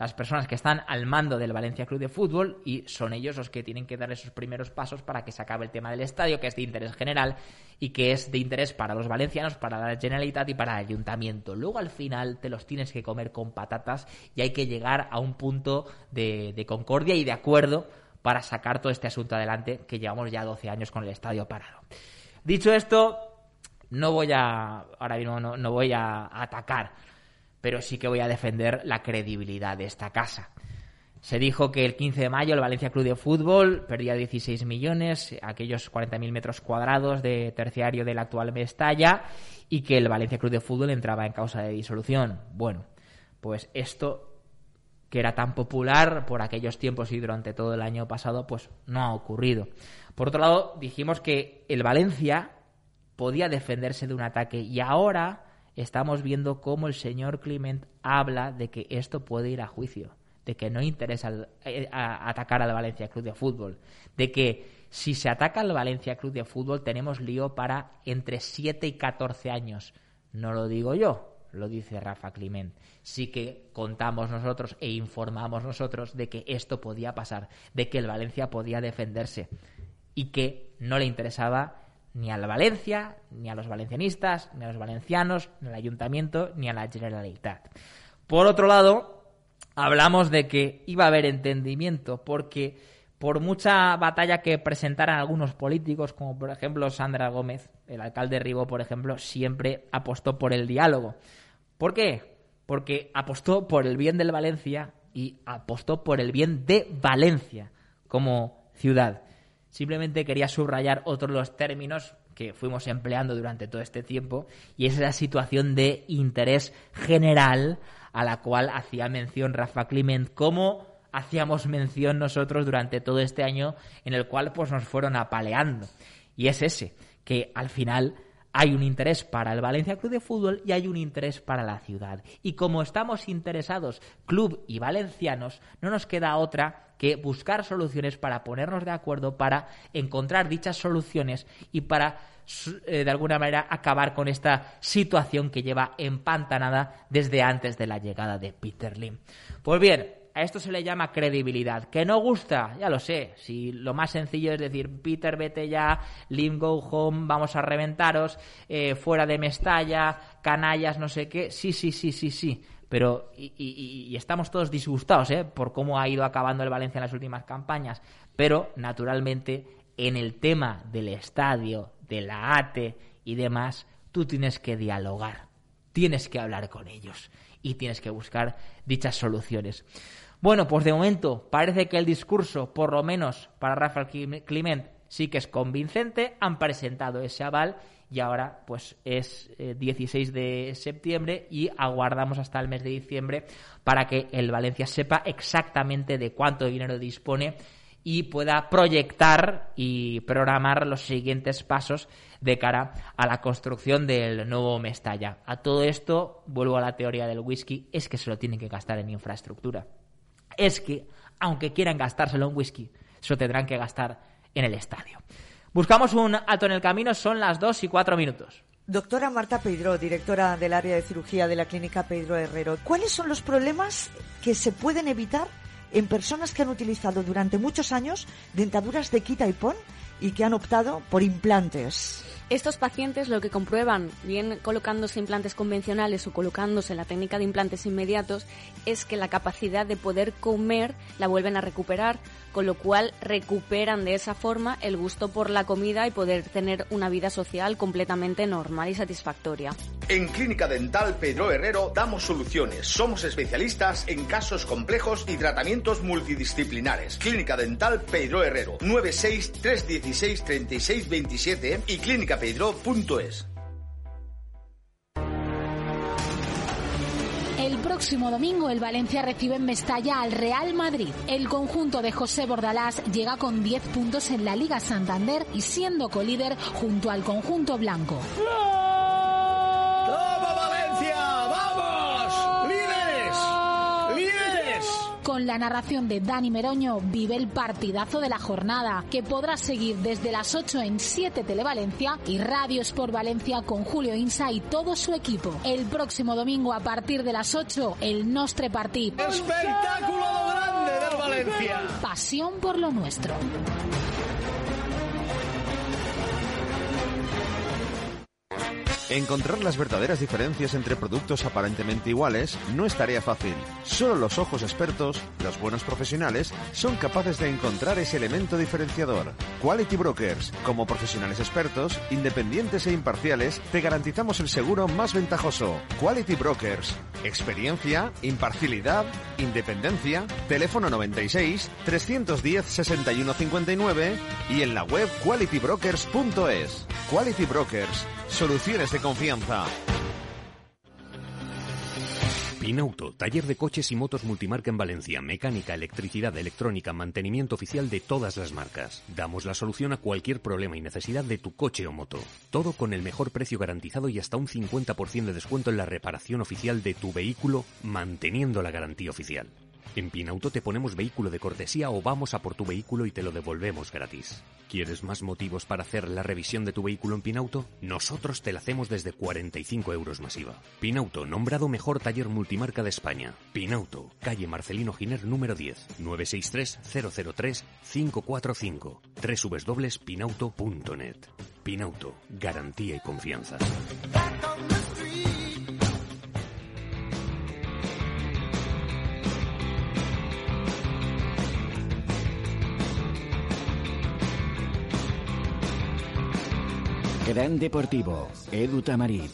las personas que están al mando del Valencia Club de Fútbol, y son ellos los que tienen que dar esos primeros pasos para que se acabe el tema del estadio, que es de interés general y que es de interés para los valencianos, para la Generalitat y para el Ayuntamiento. Luego al final te los tienes que comer con patatas y hay que llegar a un punto de, de concordia y de acuerdo para sacar todo este asunto adelante, que llevamos ya doce años con el estadio parado. Dicho esto, no voy a ahora mismo no, no voy a atacar, pero sí que voy a defender la credibilidad de esta casa. Se dijo que el quince de mayo el Valencia Club de Fútbol perdía dieciséis millones, aquellos cuarenta mil metros cuadrados de terciario del actual Mestalla, y que el Valencia Club de Fútbol entraba en causa de disolución. Bueno, pues esto, que era tan popular por aquellos tiempos y durante todo el año pasado, pues no ha ocurrido. Por otro lado, dijimos que el Valencia podía defenderse de un ataque, y ahora estamos viendo cómo el señor Climent habla de que esto puede ir a juicio, de que no interesa a atacar al Valencia Club de Fútbol, de que si se ataca al Valencia Club de Fútbol tenemos lío para entre siete y catorce años. No lo digo yo, lo dice Rafa Climent. Sí que contamos nosotros e informamos nosotros de que esto podía pasar, de que el Valencia podía defenderse y que no le interesaba ni a la Valencia, ni a los valencianistas, ni a los valencianos, ni al Ayuntamiento, ni a la Generalitat. Por otro lado, hablamos de que iba a haber entendimiento, porque por mucha batalla que presentaran algunos políticos, como por ejemplo Sandra Gómez, el alcalde de Ribó, por ejemplo, siempre apostó por el diálogo. ¿Por qué? Porque apostó por el bien del Valencia y apostó por el bien de Valencia como ciudad. Simplemente quería subrayar otros de los términos que fuimos empleando durante todo este tiempo, y es la situación de interés general a la cual hacía mención Rafa Climent, como hacíamos mención nosotros durante todo este año, en el cual pues nos fueron apaleando. Y es ese, que al final hay un interés para el Valencia Club de Fútbol y hay un interés para la ciudad. Y como estamos interesados, club y valencianos, no nos queda otra que buscar soluciones para ponernos de acuerdo, para encontrar dichas soluciones y para, eh, de alguna manera, acabar con esta situación que lleva empantanada desde antes de la llegada de Peter Lim. Pues bien, a esto se le llama credibilidad. ¿Que no gusta? Ya lo sé. Si lo más sencillo es decir, Peter, vete ya, Lim, go home, vamos a reventaros, eh, fuera de Mestalla, canallas, no sé qué. Sí, sí, sí, sí, sí. Pero, y, y, y estamos todos disgustados, ¿eh?, por cómo ha ido acabando el Valencia en las últimas campañas. Pero, naturalmente, en el tema del estadio, de la A T E y demás, tú tienes que dialogar. Tienes que hablar con ellos y tienes que buscar dichas soluciones. Bueno, pues de momento parece que el discurso, por lo menos para Rafa Climent, sí que es convincente. Han presentado ese aval y ahora pues es eh, dieciséis de septiembre y aguardamos hasta el mes de diciembre para que el Valencia sepa exactamente de cuánto dinero dispone y pueda proyectar y programar los siguientes pasos de cara a la construcción del nuevo Mestalla. A todo esto, vuelvo a la teoría del whisky, es que se lo tienen que gastar en infraestructura. Es que, aunque quieran gastárselo en whisky, se lo tendrán que gastar en el estadio. Buscamos un alto en el camino, son las dos y cuatro minutos. Doctora Marta Peiró, directora del área de cirugía de la Clínica Pedro Herrero. ¿Cuáles son los problemas que se pueden evitar en personas que han utilizado durante muchos años dentaduras de quita y pon y que han optado por implantes? Estos pacientes lo que comprueban, bien colocándose implantes convencionales o colocándose la técnica de implantes inmediatos, es que la capacidad de poder comer la vuelven a recuperar, con lo cual recuperan de esa forma el gusto por la comida y poder tener una vida social completamente normal y satisfactoria. En Clínica Dental Pedro Herrero damos soluciones. Somos especialistas en casos complejos y tratamientos multidisciplinares. Clínica Dental Pedro Herrero, nueve seis tres uno seis tres seis dos siete y clínica pedro punto es. El próximo domingo el Valencia recibe en Mestalla al Real Madrid. El conjunto de José Bordalás llega con diez puntos en la Liga Santander y siendo colíder junto al conjunto blanco. ¡Vamos Valencia! ¡Vamos! ¡Líderes! ¡Líderes! Con la narración de Dani Meroño, vive el partidazo de la jornada, que podrás seguir desde las ocho en siete Televalencia y Radio Sport Valencia con Julio Insa y todo su equipo. El próximo domingo a partir de las ocho, el Nostre Partit. ¡Espectáculo grande del Valencia! Pasión por lo nuestro. Encontrar las verdaderas diferencias entre productos aparentemente iguales no es tarea fácil. Solo los ojos expertos, los buenos profesionales, son capaces de encontrar ese elemento diferenciador. Quality Brokers, como profesionales expertos, independientes e imparciales, te garantizamos el seguro más ventajoso. Quality Brokers. Experiencia, imparcialidad, independencia. Teléfono noventa y seis, trescientos diez, sesenta y uno cincuenta y nueve y en la web quality brokers punto es. Quality Brokers. Soluciones de confianza. Pinauto, taller de coches y motos multimarca en Valencia. Mecánica, electricidad, electrónica, mantenimiento oficial de todas las marcas. Damos la solución a cualquier problema y necesidad de tu coche o moto. Todo con el mejor precio garantizado y hasta un cincuenta por ciento de descuento en la reparación oficial de tu vehículo, manteniendo la garantía oficial. En Pinauto te ponemos vehículo de cortesía o vamos a por tu vehículo y te lo devolvemos gratis. ¿Quieres más motivos para hacer la revisión de tu vehículo en Pinauto? Nosotros te la hacemos desde cuarenta y cinco euros masiva. Pinauto, nombrado mejor taller multimarca de España. Pinauto, calle Marcelino Giner número diez, nueve seis tres, cero cero tres, cinco cuatro cinco, doble u doble u doble u punto pinauto punto net. Pinauto, garantía y confianza. Gran Deportivo, Edu Tamarit.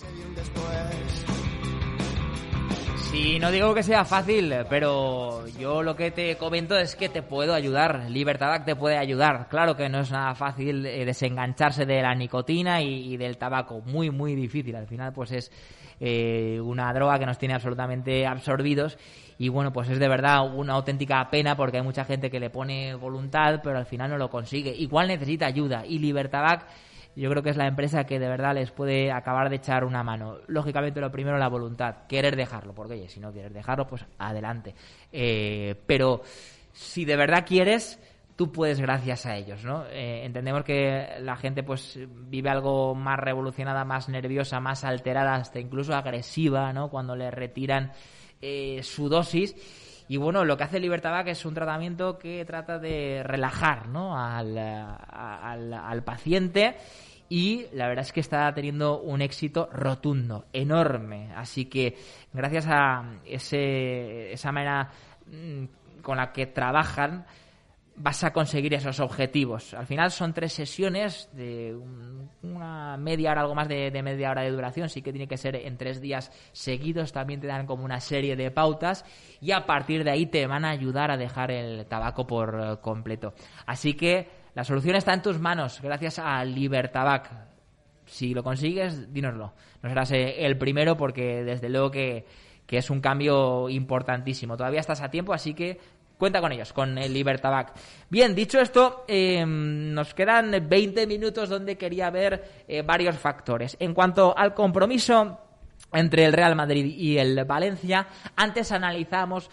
Sí, no digo que sea fácil, pero yo lo que te comento es que te puedo ayudar. Libertadac te puede ayudar. Claro que no es nada fácil eh, desengancharse de la nicotina y, y del tabaco. Muy, muy difícil. Al final, pues es eh, una droga que nos tiene absolutamente absorbidos. Y bueno, pues es de verdad una auténtica pena porque hay mucha gente que le pone voluntad, pero al final no lo consigue. Igual necesita ayuda. Y Libertadac, yo creo que es la empresa que de verdad les puede acabar de echar una mano. Lógicamente, lo primero, la voluntad, querer dejarlo, porque oye, si no quieres dejarlo, pues adelante. Eh, pero si de verdad quieres, tú puedes gracias a ellos, ¿no? Eh, entendemos que la gente pues vive algo más revolucionada, más nerviosa, más alterada, hasta incluso agresiva, ¿no? Cuando le retiran eh, su dosis. Y bueno, lo que hace Libertadac es un tratamiento que trata de relajar, ¿no? al, al, al paciente, y la verdad es que está teniendo un éxito rotundo, enorme. Así que gracias a ese, esa manera con la que trabajan, vas a conseguir esos objetivos. Al final son tres sesiones de un, una media hora, algo más de, de media hora de duración. Sí que tiene que ser en tres días seguidos. También te dan como una serie de pautas y a partir de ahí te van a ayudar a dejar el tabaco por completo. Así que la solución está en tus manos gracias a Libertadac. Si lo consigues, dínoslo. No serás el primero porque desde luego que, que es un cambio importantísimo. Todavía estás a tiempo, así que cuenta con ellos, con el Libertadac. Bien, dicho esto, eh, nos quedan veinte minutos donde quería ver eh, varios factores. En cuanto al compromiso entre el Real Madrid y el Valencia, antes analizamos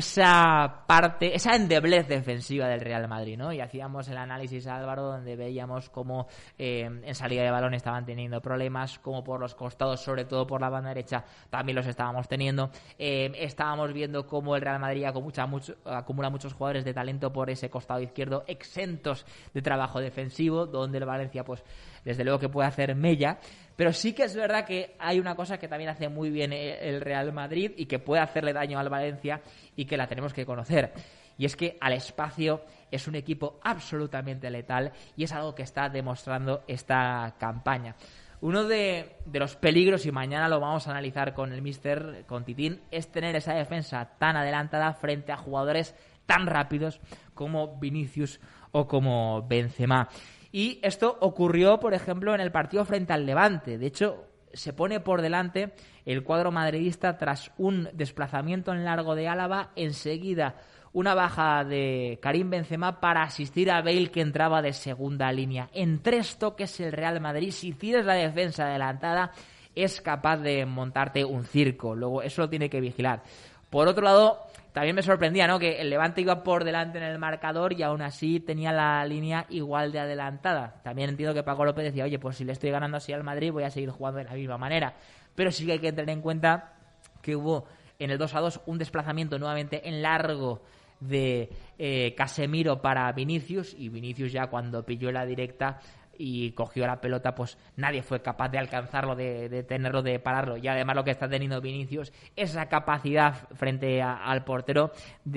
esa parte, esa endeblez defensiva del Real Madrid, ¿no? Y hacíamos el análisis, Álvaro, donde veíamos cómo eh, en salida de balón estaban teniendo problemas, como por los costados, sobre todo por la banda derecha, también los estábamos teniendo. Eh, estábamos viendo cómo el Real Madrid acumula, mucho, acumula muchos jugadores de talento por ese costado izquierdo, exentos de trabajo defensivo, donde el Valencia, pues, desde luego que puede hacer mella. Pero sí que es verdad que hay una cosa que también hace muy bien el Real Madrid y que puede hacerle daño al Valencia y que la tenemos que conocer. Y es que al espacio es un equipo absolutamente letal y es algo que está demostrando esta campaña. Uno de, de los peligros, y mañana lo vamos a analizar con el míster, con Titín, es tener esa defensa tan adelantada frente a jugadores tan rápidos como Vinicius o como Benzema. Y esto ocurrió, por ejemplo, en el partido frente al Levante. De hecho, se pone por delante el cuadro madridista tras un desplazamiento en largo de Álava. Enseguida, una baja de Karim Benzema para asistir a Bale, que entraba de segunda línea. En tres toques el Real Madrid, si tienes la defensa adelantada, es capaz de montarte un circo. Luego, eso lo tiene que vigilar. Por otro lado, también me sorprendía, ¿no? Que el Levante iba por delante en el marcador y aún así tenía la línea igual de adelantada. También entiendo que Paco López decía, oye, pues si le estoy ganando así al Madrid voy a seguir jugando de la misma manera. Pero sí que hay que tener en cuenta que hubo en el dos a dos un desplazamiento nuevamente en largo de eh, Casemiro para Vinicius, y Vinicius ya cuando pilló la directa y cogió la pelota, pues nadie fue capaz de alcanzarlo, de, de tenerlo, de pararlo. Y además lo que está teniendo Vinicius, esa capacidad frente a, al portero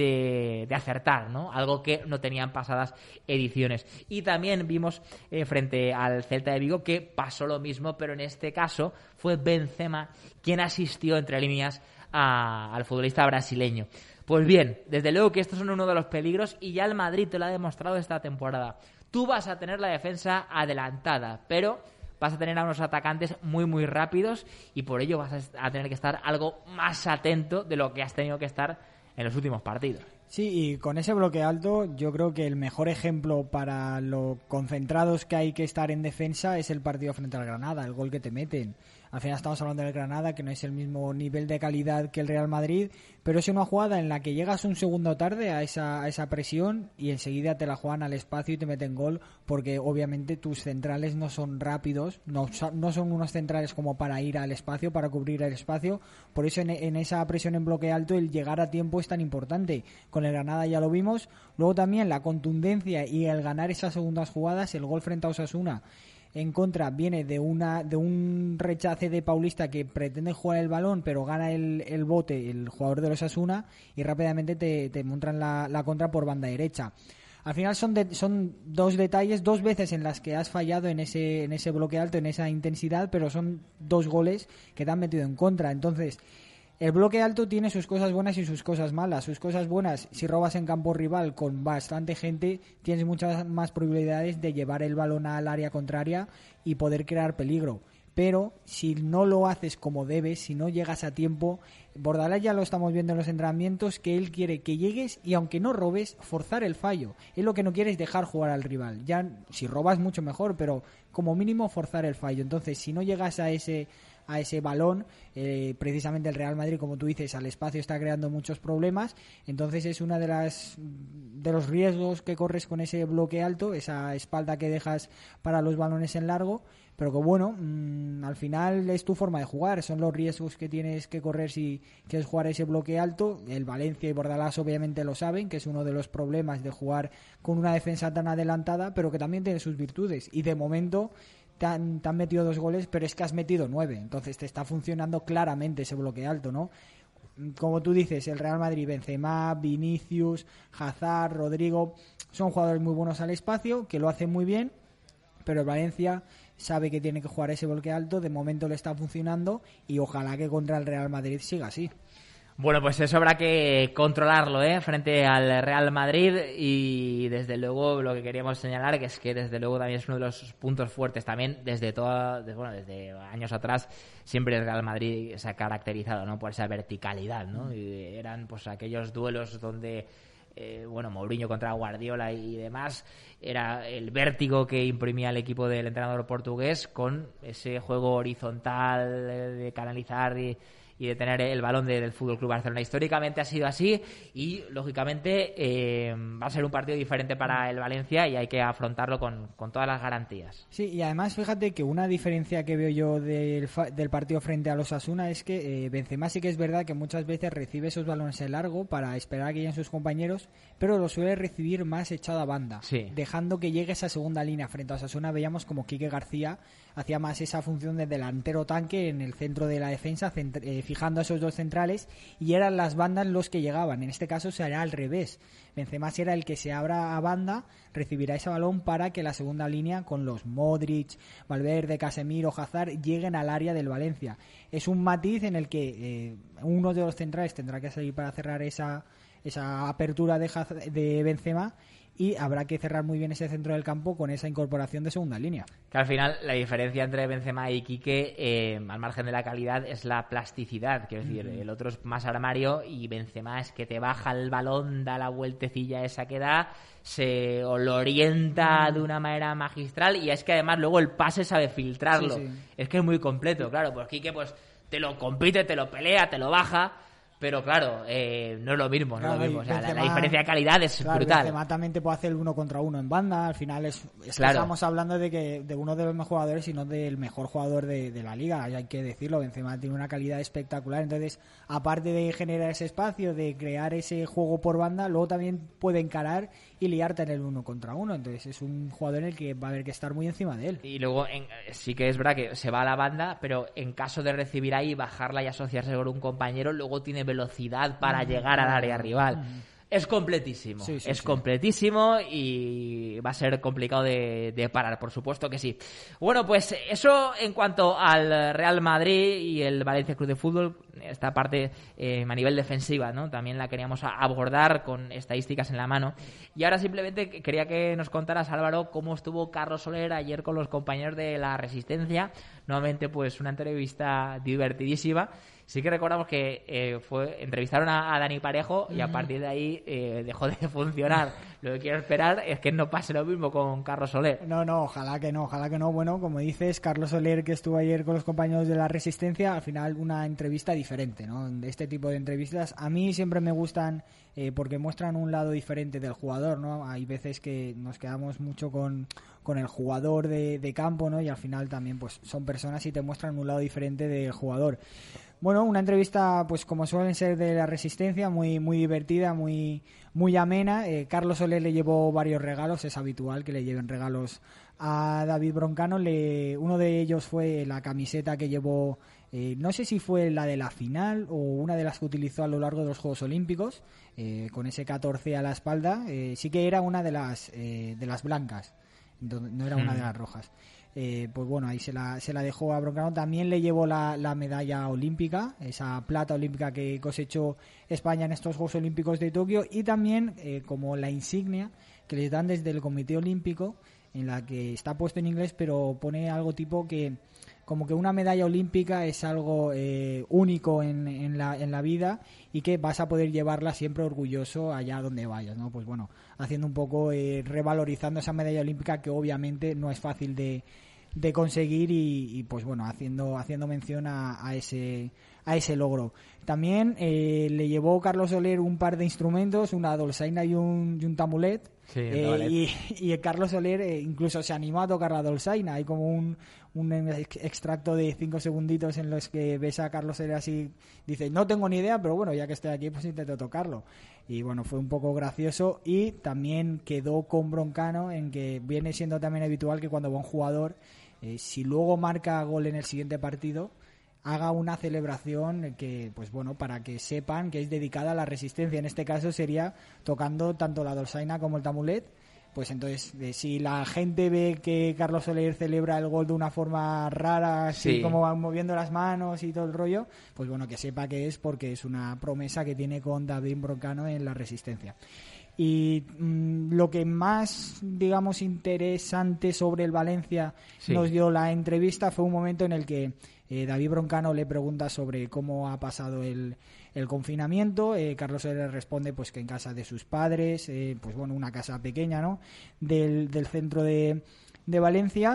de, de acertar, ¿no? Algo que no tenían pasadas ediciones. Y también vimos eh, frente al Celta de Vigo que pasó lo mismo, pero en este caso fue Benzema quien asistió entre líneas a, al futbolista brasileño. Pues bien, desde luego que estos son uno de los peligros y ya el Madrid te lo ha demostrado esta temporada. Tú vas a tener la defensa adelantada, pero vas a tener a unos atacantes muy muy rápidos y por ello vas a tener que estar algo más atento de lo que has tenido que estar en los últimos partidos. Sí, y con ese bloque alto yo creo que el mejor ejemplo para lo concentrados que hay que estar en defensa es el partido frente al Granada, el gol que te meten. Al final estamos hablando del Granada, que no es el mismo nivel de calidad que el Real Madrid, pero es una jugada en la que llegas un segundo tarde a esa, a esa presión y enseguida te la juegan al espacio y te meten gol, porque obviamente tus centrales no son rápidos, no, no son unos centrales como para ir al espacio, para cubrir el espacio. Por eso en, en esa presión en bloque alto el llegar a tiempo es tan importante. Con el Granada ya lo vimos. Luego también la contundencia y el ganar esas segundas jugadas, el gol frente a Osasuna en contra viene de una de un rechace de Paulista que pretende jugar el balón pero gana el, el bote el jugador de los Osasuna y rápidamente te, te montan la, la contra por banda derecha. Al final son de, son dos detalles, dos veces en las que has fallado en ese en ese bloque alto, en esa intensidad, pero son dos goles que te han metido en contra. Entonces el bloque alto tiene sus cosas buenas y sus cosas malas. Sus cosas buenas, si robas en campo rival con bastante gente, tienes muchas más probabilidades de llevar el balón al área contraria y poder crear peligro. Pero si no lo haces como debes, si no llegas a tiempo, Bordalás ya lo estamos viendo en los entrenamientos, que él quiere que llegues y aunque no robes, forzar el fallo. Él lo que no quiere es dejar jugar al rival. Ya si robas mucho mejor, pero como mínimo forzar el fallo. Entonces, si no llegas a ese... a ese balón, eh, precisamente el Real Madrid, como tú dices, al espacio está creando muchos problemas, entonces es una de las de los riesgos que corres con ese bloque alto, esa espalda que dejas para los balones en largo, pero que bueno, mmm, al final es tu forma de jugar, son los riesgos que tienes que correr si quieres jugar ese bloque alto. El Valencia y Bordalás obviamente lo saben, que es uno de los problemas de jugar con una defensa tan adelantada, pero que también tiene sus virtudes, y de momento Te han, te han metido dos goles, pero es que has metido nueve. Entonces te está funcionando claramente ese bloque alto, ¿no? Como tú dices, el Real Madrid, Benzema, Vinicius, Hazard, Rodrigo, son jugadores muy buenos al espacio, que lo hacen muy bien, pero el Valencia sabe que tiene que jugar ese bloque alto, de momento le está funcionando y ojalá que contra el Real Madrid siga así. Bueno, pues eso habrá que controlarlo, ¿eh? Frente al Real Madrid, y desde luego lo que queríamos señalar que es que desde luego también es uno de los puntos fuertes también desde toda, bueno, desde años atrás siempre el Real Madrid se ha caracterizado, ¿no? Por esa verticalidad, ¿no? Y eran pues aquellos duelos donde eh, bueno, Mourinho contra Guardiola y demás, era el vértigo que imprimía el equipo del entrenador portugués con ese juego horizontal de canalizar y y de tener el balón del F C Barcelona. Históricamente ha sido así y, lógicamente, eh, va a ser un partido diferente para el Valencia y hay que afrontarlo con, con todas las garantías. Sí, y además, fíjate que una diferencia que veo yo del, del partido frente a los Osasuna es que eh, Benzema sí que es verdad que muchas veces recibe esos balones en largo para esperar a que lleguen sus compañeros, pero lo suele recibir más echado a banda, sí, dejando que llegue esa segunda línea. Frente a Osasuna veíamos como Quique García hacía más esa función de delantero tanque en el centro de la defensa, centr- eh, fijando a esos dos centrales, y eran las bandas los que llegaban. En este caso será al revés. Benzema será el que se abra a banda, recibirá ese balón para que la segunda línea con los Modric, Valverde, Casemiro, Hazard lleguen al área del Valencia. Es un matiz en el que eh, uno de los centrales tendrá que salir para cerrar esa, esa apertura de, Hazard, de Benzema, y habrá que cerrar muy bien ese centro del campo con esa incorporación de segunda línea. Que al final la diferencia entre Benzema y Quique, eh, al margen de la calidad, es la plasticidad. Quiero decir, mm. el otro es más armario y Benzema es que te baja el balón, da la vueltecilla esa que da, se lo orienta mm. de una manera magistral, y es que además luego el pase sabe filtrarlo. Sí, sí. Es que es muy completo, claro, pues Quique pues te lo compite, te lo pelea, te lo baja, pero claro, eh, no es lo mismo, no Claro, es lo mismo. O sea, Benzema, la, la diferencia de calidad es claro, brutal. Benzema también te puede hacer el uno contra uno en banda. Al final es, es Claro. que estamos hablando de que de uno de los mejores jugadores y no del mejor jugador de, de la liga. Hay que decirlo, Benzema tiene una calidad espectacular. Entonces, aparte de generar ese espacio, de crear ese juego por banda, luego también puede encarar y liarte en el uno contra uno. Entonces es un jugador en el que va a haber que estar muy encima de él. Y luego en, sí que es verdad que se va a la banda, pero en caso de recibir ahí, bajarla y asociarse con un compañero, luego tiene velocidad para llegar al área rival. Es completísimo, Sí, sí, es sí. completísimo y va a ser complicado de, de parar, por supuesto que sí. Bueno, pues eso en cuanto al Real Madrid y el Valencia Club de Fútbol, esta parte eh, a nivel defensiva, ¿no? También la queríamos abordar con estadísticas en la mano. Y ahora simplemente quería que nos contaras, Álvaro, cómo estuvo Carlos Soler ayer con los compañeros de La Resistencia. Nuevamente, pues una entrevista divertidísima. Sí que recordamos que eh, fue entrevistaron a, a Dani Parejo y a partir de ahí eh, dejó de funcionar. Lo que quiero esperar es que no pase lo mismo con Carlos Soler. No, no, ojalá que no, ojalá que no. Bueno, como dices, Carlos Soler, que estuvo ayer con los compañeros de La Resistencia, al final una entrevista diferente, ¿no? Este tipo de entrevistas a mí siempre me gustan eh, porque muestran un lado diferente del jugador, ¿no? Hay veces que nos quedamos mucho con, con el jugador de, de campo, ¿no? Y al final también pues son personas y te muestran un lado diferente del jugador. Bueno, una entrevista, pues como suelen ser de La Resistencia, muy muy divertida, muy muy amena. Eh, Carlos Soler le llevó varios regalos, es habitual que le lleven regalos a David Broncano. Le, uno de ellos fue la camiseta que llevó, eh, no sé si fue la de la final o una de las que utilizó a lo largo de los Juegos Olímpicos, eh, con ese catorce a la espalda. Eh, sí que era una de las eh, de las blancas, no era una de las rojas. Eh, pues bueno, ahí se la, se la dejó a Broncano. También le llevó la, la medalla olímpica, esa plata olímpica que cosechó España en estos Juegos Olímpicos de Tokio, y también eh, como la insignia que les dan desde el Comité Olímpico, en la que está puesto en inglés, pero pone algo tipo que como que una medalla olímpica es algo eh, único en, en, la, en la vida y que vas a poder llevarla siempre orgulloso allá donde vayas, ¿no? Pues bueno, haciendo un poco, eh, revalorizando esa medalla olímpica que obviamente no es fácil de, de conseguir y, y pues bueno, haciendo haciendo mención a, a ese a ese logro. También eh, le llevó Carlos Soler un par de instrumentos, una dolçaina y un, y un tamulet. Sí, eh, y, y Carlos Soler eh, incluso se animó a tocar la dolçaina. Hay como un, un extracto de cinco segunditos en los que ves a Carlos Soler así, dice, no tengo ni idea, pero bueno, ya que estoy aquí pues intento tocarlo. Y bueno, fue un poco gracioso y también quedó con Broncano en que viene siendo también habitual que cuando va un jugador, eh, si luego marca gol en el siguiente partido, haga una celebración que, pues bueno, para que sepan que es dedicada a la resistencia. En este caso sería tocando tanto la dolçaina como el tamulet. Pues entonces, eh, si la gente ve que Carlos Soler celebra el gol de una forma rara, así Sí. como van moviendo las manos y todo el rollo, pues bueno, que sepa que es porque es una promesa que tiene con David Broncano en la resistencia. Y mmm, lo que más, digamos, interesante sobre el Valencia Sí. nos dio la entrevista fue un momento en el que eh, David Broncano le pregunta sobre cómo ha pasado el, el confinamiento. eh, Carlos Soler responde pues que en casa de sus padres, eh, pues bueno, una casa pequeña, ¿no?, del, del centro de, de Valencia.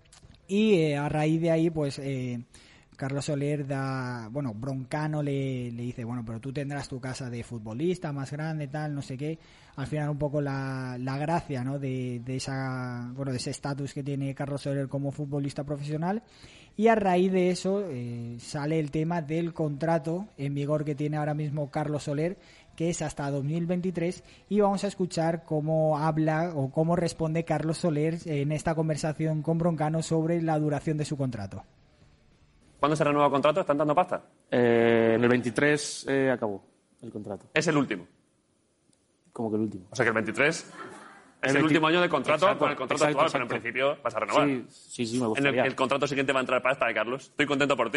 Y eh, a raíz de ahí pues eh, Carlos Soler da, bueno, Broncano le, le dice, bueno, pero tú tendrás tu casa de futbolista más grande, tal, no sé qué. Al final un poco la, la gracia, ¿no?, de, de esa, bueno, de ese estatus que tiene Carlos Soler como futbolista profesional. Y a raíz de eso eh, sale el tema del contrato en vigor que tiene ahora mismo Carlos Soler, que es hasta dos mil veintitrés, y vamos a escuchar cómo habla o cómo responde Carlos Soler en esta conversación con Broncano sobre la duración de su contrato. ¿Cuándo se renueva el contrato? ¿Están dando pasta? Eh, en el veintitrés eh, acabó el contrato. Es el último. ¿Cómo que el último? O sea que el veintitrés es El el veinti- último año de contrato Exacto, con el contrato exacto, actual, pero en exacto. principio vas a renovar. Sí, sí, sí, me En gustaría. el, el contrato siguiente va a entrar pasta, ¿eh, Carlos? Estoy contento por ti.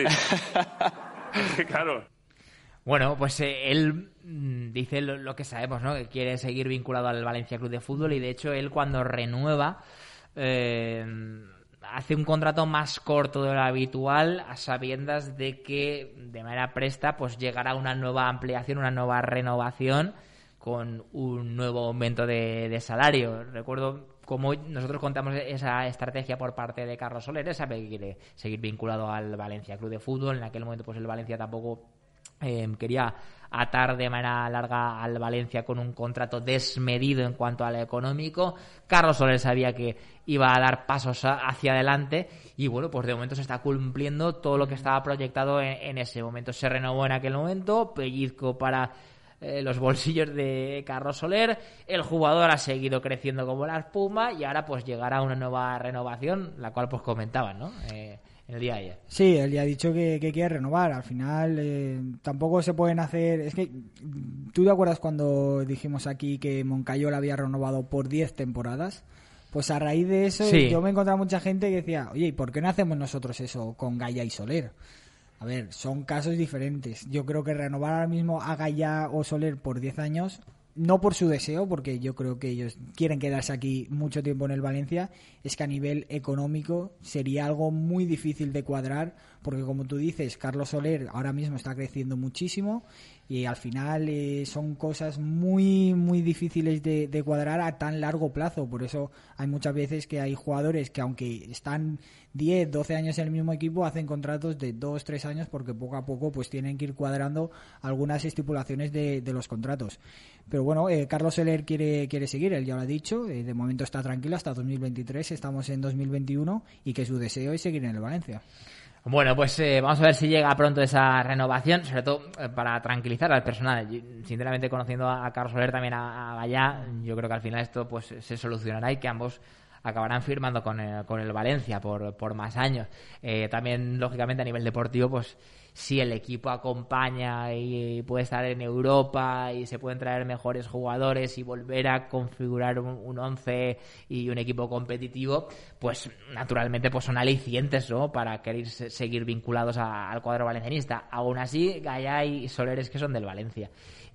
Claro. Bueno, pues eh, él mm, dice lo, lo que sabemos, ¿no?, que quiere seguir vinculado al Valencia Club de Fútbol, y de hecho él cuando renueva eh, hace un contrato más corto de lo habitual, a sabiendas de que de manera presta pues llegará una nueva ampliación, una nueva renovación con un nuevo aumento de, de salario. Recuerdo cómo nosotros contamos esa estrategia por parte de Carlos Soler. Él sabe que quiere seguir vinculado al Valencia Club de Fútbol. En aquel momento pues el Valencia tampoco eh, quería atar de manera larga al Valencia con un contrato desmedido en cuanto al económico. Carlos Soler sabía que iba a dar pasos hacia adelante y bueno, pues de momento se está cumpliendo todo lo que estaba proyectado en, en ese momento. Se renovó en aquel momento, pellizco para eh, los bolsillos de Carlos Soler, el jugador ha seguido creciendo como la espuma y ahora pues llegará una nueva renovación, la cual pues comentaban, ¿no? Eh, en el día de ayer. Sí, él ya ha dicho que, que quiere renovar. Al final eh, tampoco se pueden hacer... Es que, ¿tú te acuerdas cuando dijimos aquí que Moncayola había renovado por diez temporadas? Pues a raíz de eso sí. Yo me he encontrado mucha gente que decía, oye, ¿y por qué no hacemos nosotros eso con Gaya y Soler? A ver, son casos diferentes. Yo creo que renovar ahora mismo a Gaya o Soler por diez años... No por su deseo, porque yo creo que ellos quieren quedarse aquí mucho tiempo en el Valencia, es que a nivel económico sería algo muy difícil de cuadrar, porque como tú dices, Carlos Soler ahora mismo está creciendo muchísimo y al final eh, son cosas muy muy difíciles de, de cuadrar a tan largo plazo. Por eso hay muchas veces que hay jugadores que aunque están diez, doce años en el mismo equipo, hacen contratos de dos, tres años porque poco a poco pues tienen que ir cuadrando algunas estipulaciones de, de los contratos. Pero bueno, eh, Carlos Soler quiere quiere seguir, él ya lo ha dicho, eh, de momento está tranquilo hasta dos mil veintitrés, estamos en dos mil veintiuno y que su deseo es seguir en el Valencia. Bueno, pues eh, vamos a ver si llega pronto esa renovación, sobre todo eh, para tranquilizar al personal. Yo, sinceramente, conociendo a, a Carlos Soler, también a, a Gaya, yo creo que al final esto pues se solucionará y que ambos acabarán firmando con el, con el Valencia por, por más años. Eh, también, lógicamente, a nivel deportivo, pues si el equipo acompaña y puede estar en Europa y se pueden traer mejores jugadores y volver a configurar un, un once y un equipo competitivo, pues naturalmente pues son alicientes, ¿no?, para querer seguir vinculados a, al cuadro valencianista. Aún así, Gaya y Soler es que son del Valencia.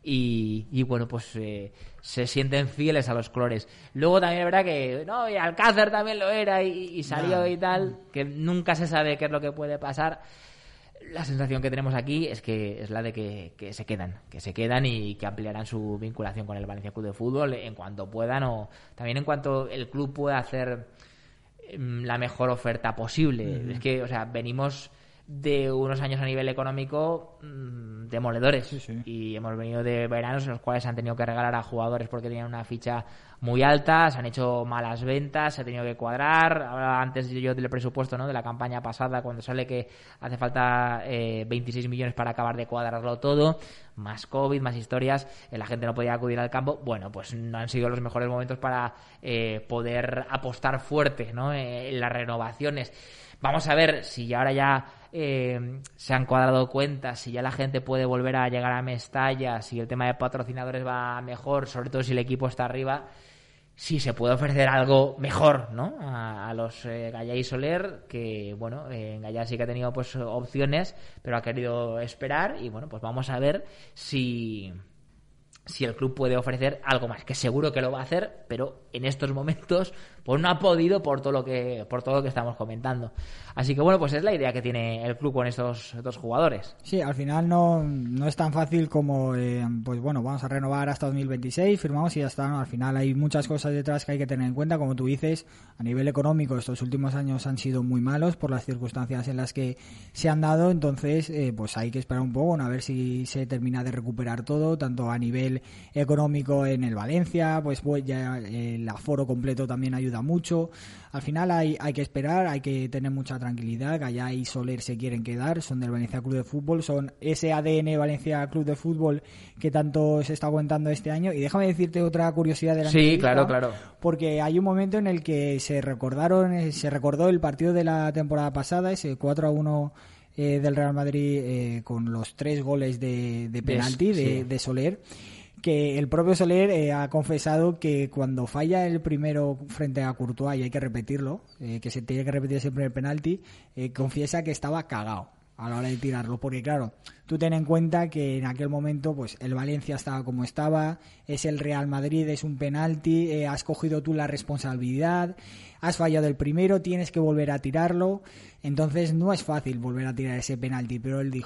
Y, y bueno, pues eh, se sienten fieles a los colores. Luego también es verdad que no, y Alcácer también lo era y, y salió no. y tal, que nunca se sabe qué es lo que puede pasar. La sensación que tenemos aquí es que es la de que, que se quedan, que se quedan y que ampliarán su vinculación con el Valencia Club de Fútbol en cuanto puedan, o también en cuanto el club pueda hacer la mejor oferta posible. Mm. Es que, o sea, venimos de unos años a nivel económico mmm, demoledores, sí, sí. Y hemos venido de veranos en los cuales se han tenido que regalar a jugadores porque tenían una ficha muy alta, se han hecho malas ventas, se ha tenido que cuadrar. Ahora, antes yo del presupuesto, ¿no?, de la campaña pasada, cuando sale que hace falta eh, veintiséis millones para acabar de cuadrarlo todo, más COVID, más historias, eh, la gente no podía acudir al campo. Bueno, pues no han sido los mejores momentos para eh, poder apostar fuerte, ¿no?, eh, en las renovaciones. Vamos a ver si ahora ya eh, se han cuadrado cuentas, si ya la gente puede volver a llegar a Mestalla, si el tema de patrocinadores va mejor, sobre todo si el equipo está arriba, si se puede ofrecer algo mejor, ¿no?, a, a los eh, Gaya y Soler, que bueno, eh, Gaya sí que ha tenido pues opciones, pero ha querido esperar y bueno, pues vamos a ver si... si el club puede ofrecer algo más, que seguro que lo va a hacer, pero en estos momentos pues no ha podido por todo lo que por todo lo que estamos comentando. Así que bueno, pues es la idea que tiene el club con estos dos jugadores. Sí, al final no, no es tan fácil como eh, pues bueno, vamos a renovar hasta dos mil veintiséis, firmamos y ya está, ¿no? Al final hay muchas cosas detrás que hay que tener en cuenta, como tú dices, a nivel económico estos últimos años han sido muy malos por las circunstancias en las que se han dado, entonces eh, pues hay que esperar un poco, ¿no?, a ver si se termina de recuperar todo, tanto a nivel económico en el Valencia, pues, pues ya el aforo completo también ayuda mucho. Al final hay, hay que esperar, hay que tener mucha tranquilidad. Gaya y Soler se quieren quedar, son del Valencia Club de Fútbol, son ese A D N Valencia Club de Fútbol que tanto se está aguantando este año. Y déjame decirte otra curiosidad de la Sí, claro, claro. Porque hay un momento en el que se recordaron, se recordó el partido de la temporada pasada, ese cuatro a uno eh, del Real Madrid eh, con los tres goles de, de penalti de, sí. de Soler, que el propio Soler eh, ha confesado que cuando falla el primero frente a Courtois, y hay que repetirlo, eh, que se tiene que repetir ese primer penalti, eh, confiesa que estaba cagado a la hora de tirarlo, porque claro, tú ten en cuenta que en aquel momento pues el Valencia estaba como estaba, es el Real Madrid, es un penalti, eh, has cogido tú la responsabilidad, has fallado el primero, tienes que volver a tirarlo, entonces no es fácil volver a tirar ese penalti, pero él dijo,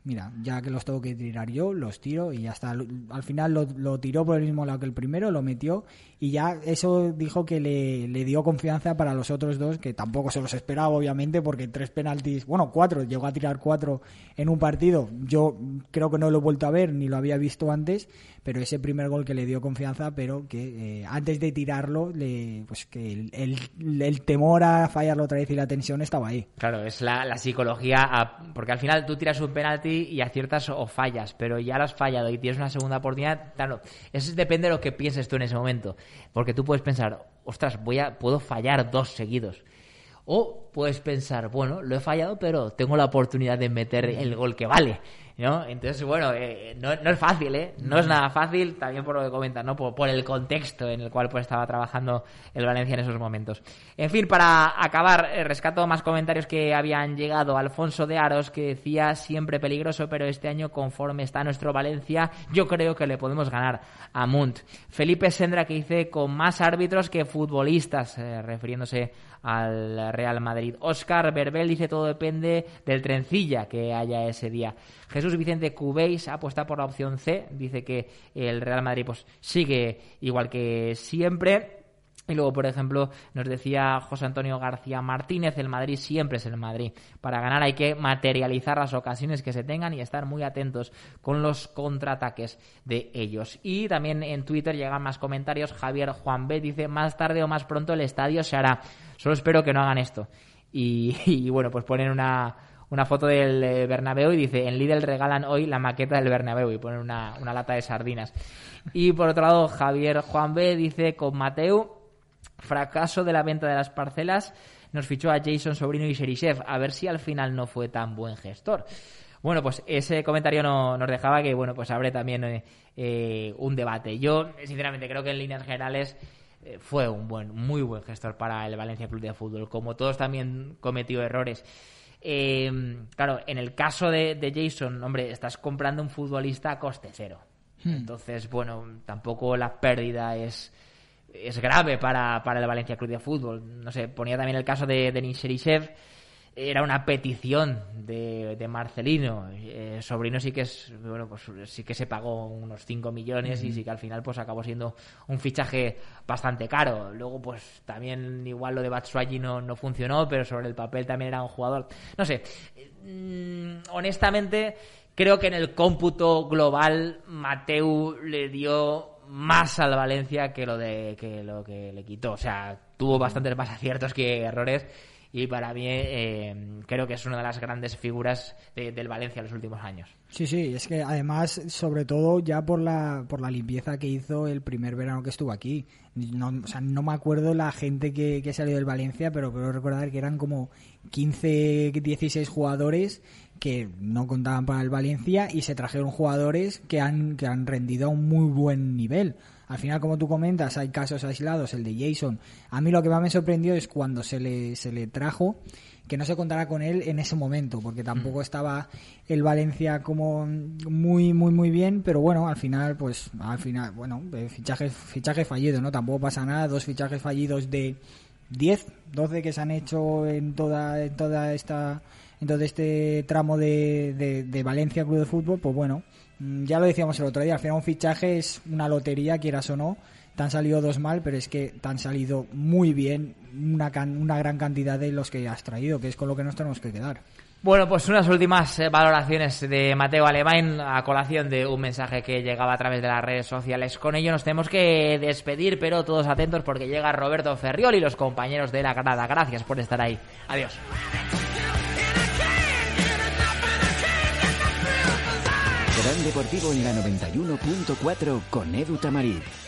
mira, ya que los tengo que tirar yo, los tiro y ya está. Al final lo, lo tiró por el mismo lado que el primero, lo metió y ya eso dijo que le, le dio confianza para los otros dos, que tampoco se los esperaba obviamente, porque tres penaltis, bueno, cuatro, llegó a tirar cuatro en un partido. Yo creo que no lo he vuelto a ver ni lo había visto antes, pero ese primer gol que le dio confianza, pero que eh, antes de tirarlo, le, pues que el, el, el temor a fallarlo otra vez y la tensión estaba ahí. Claro, es la, la psicología, a, porque al final tú tiras un penalti y aciertas o fallas, pero ya lo has fallado y tienes una segunda oportunidad, claro, eso depende de lo que pienses tú en ese momento, porque tú puedes pensar, ostras, voy a, puedo fallar dos seguidos. O puedes pensar, bueno, lo he fallado, pero tengo la oportunidad de meter el gol que vale, ¿no? Entonces, bueno, eh, no, no es fácil, ¿eh? No es nada fácil, también por lo que comentas, ¿no? Por, por el contexto en el cual pues estaba trabajando el Valencia en esos momentos. En fin, para acabar, eh, rescato más comentarios que habían llegado. Alfonso de Aros, que decía, siempre peligroso, pero este año, conforme está nuestro Valencia, yo creo que le podemos ganar a Munt. Felipe Sendra, que dice, con más árbitros que futbolistas, eh, refiriéndose al Real Madrid. Óscar Berbel dice, todo depende del trencilla que haya ese día. Jesús Vicente Cubéis apuesta por la opción C, dice que el Real Madrid pues sigue igual que siempre. Y luego, por ejemplo, nos decía José Antonio García Martínez, el Madrid siempre es el Madrid. Para ganar hay que materializar las ocasiones que se tengan y estar muy atentos con los contraataques de ellos. Y también en Twitter llegan más comentarios. Javier Juan B. dice, más tarde o más pronto el estadio se hará. Solo espero que no hagan esto. Y, y bueno, pues ponen una... una foto del eh, Bernabéu y dice, en Lidl regalan hoy la maqueta del Bernabéu, y ponen una, una lata de sardinas. Y por otro lado, Javier Juan B. dice, con Mateu, fracaso de la venta de las parcelas, nos fichó a Jason Sobrino y Cheryshev, a ver si al final no fue tan buen gestor. Bueno, pues ese comentario no, nos dejaba que, bueno, pues abre también eh, eh, un debate. Yo, sinceramente, creo que en líneas generales eh, fue un buen, muy buen gestor para el Valencia Club de Fútbol. Como todos, también cometió errores. Eh, claro, en el caso de, de Jason, hombre, estás comprando un futbolista a coste cero. Hmm. Entonces, bueno, tampoco la pérdida es, es grave para, para el Valencia Club de Fútbol. No sé, ponía también el caso de Denis Cheryshev. Era una petición de, de Marcelino. Eh, Sobrino sí que es, bueno, pues sí que se pagó unos cinco millones uh-huh. y sí que al final pues acabó siendo un fichaje bastante caro. Luego pues también igual lo de Batshuayi no, no funcionó, pero sobre el papel también era un jugador. No sé, mm, honestamente creo que en el cómputo global Mateu le dio más al Valencia que lo de que lo que le quitó. O sea, tuvo bastantes más aciertos que errores. Y para mí eh, creo que es una de las grandes figuras de, del Valencia en los últimos años. Sí, sí, es que además, sobre todo ya por la por la limpieza que hizo el primer verano que estuvo aquí. No, o sea, no me acuerdo la gente que, que salió del Valencia, pero creo recordar que eran como quince, dieciséis jugadores que no contaban para el Valencia y se trajeron jugadores que han, que han rendido a un muy buen nivel. Al final, como tú comentas, hay casos aislados, el de Jason. A mí lo que más me sorprendió es cuando se le, se le trajo, que no se contara con él en ese momento, porque tampoco estaba el Valencia como muy, muy, muy bien, pero bueno, al final, pues, al final, bueno, fichaje, fichaje fallido, ¿no? Tampoco pasa nada, dos fichajes fallidos de diez, doce que se han hecho en toda, en toda esta, en todo este tramo de, de, de Valencia Club de Fútbol, pues bueno, ya lo decíamos el otro día, al final un fichaje es una lotería, quieras o no. Te han salido dos mal, pero es que te han salido muy bien una, can, una gran cantidad de los que has traído, que es con lo que nos tenemos que quedar. Bueno, pues unas últimas eh, valoraciones de Mateu Alemany a colación de un mensaje que llegaba a través de las redes sociales. Con ello nos tenemos que despedir, pero todos atentos porque llega Roberto Ferriol y los compañeros de la grada. Gracias por estar ahí. Adiós. Gran Deportivo en la noventa y uno punto cuatro con Edu Tamarit.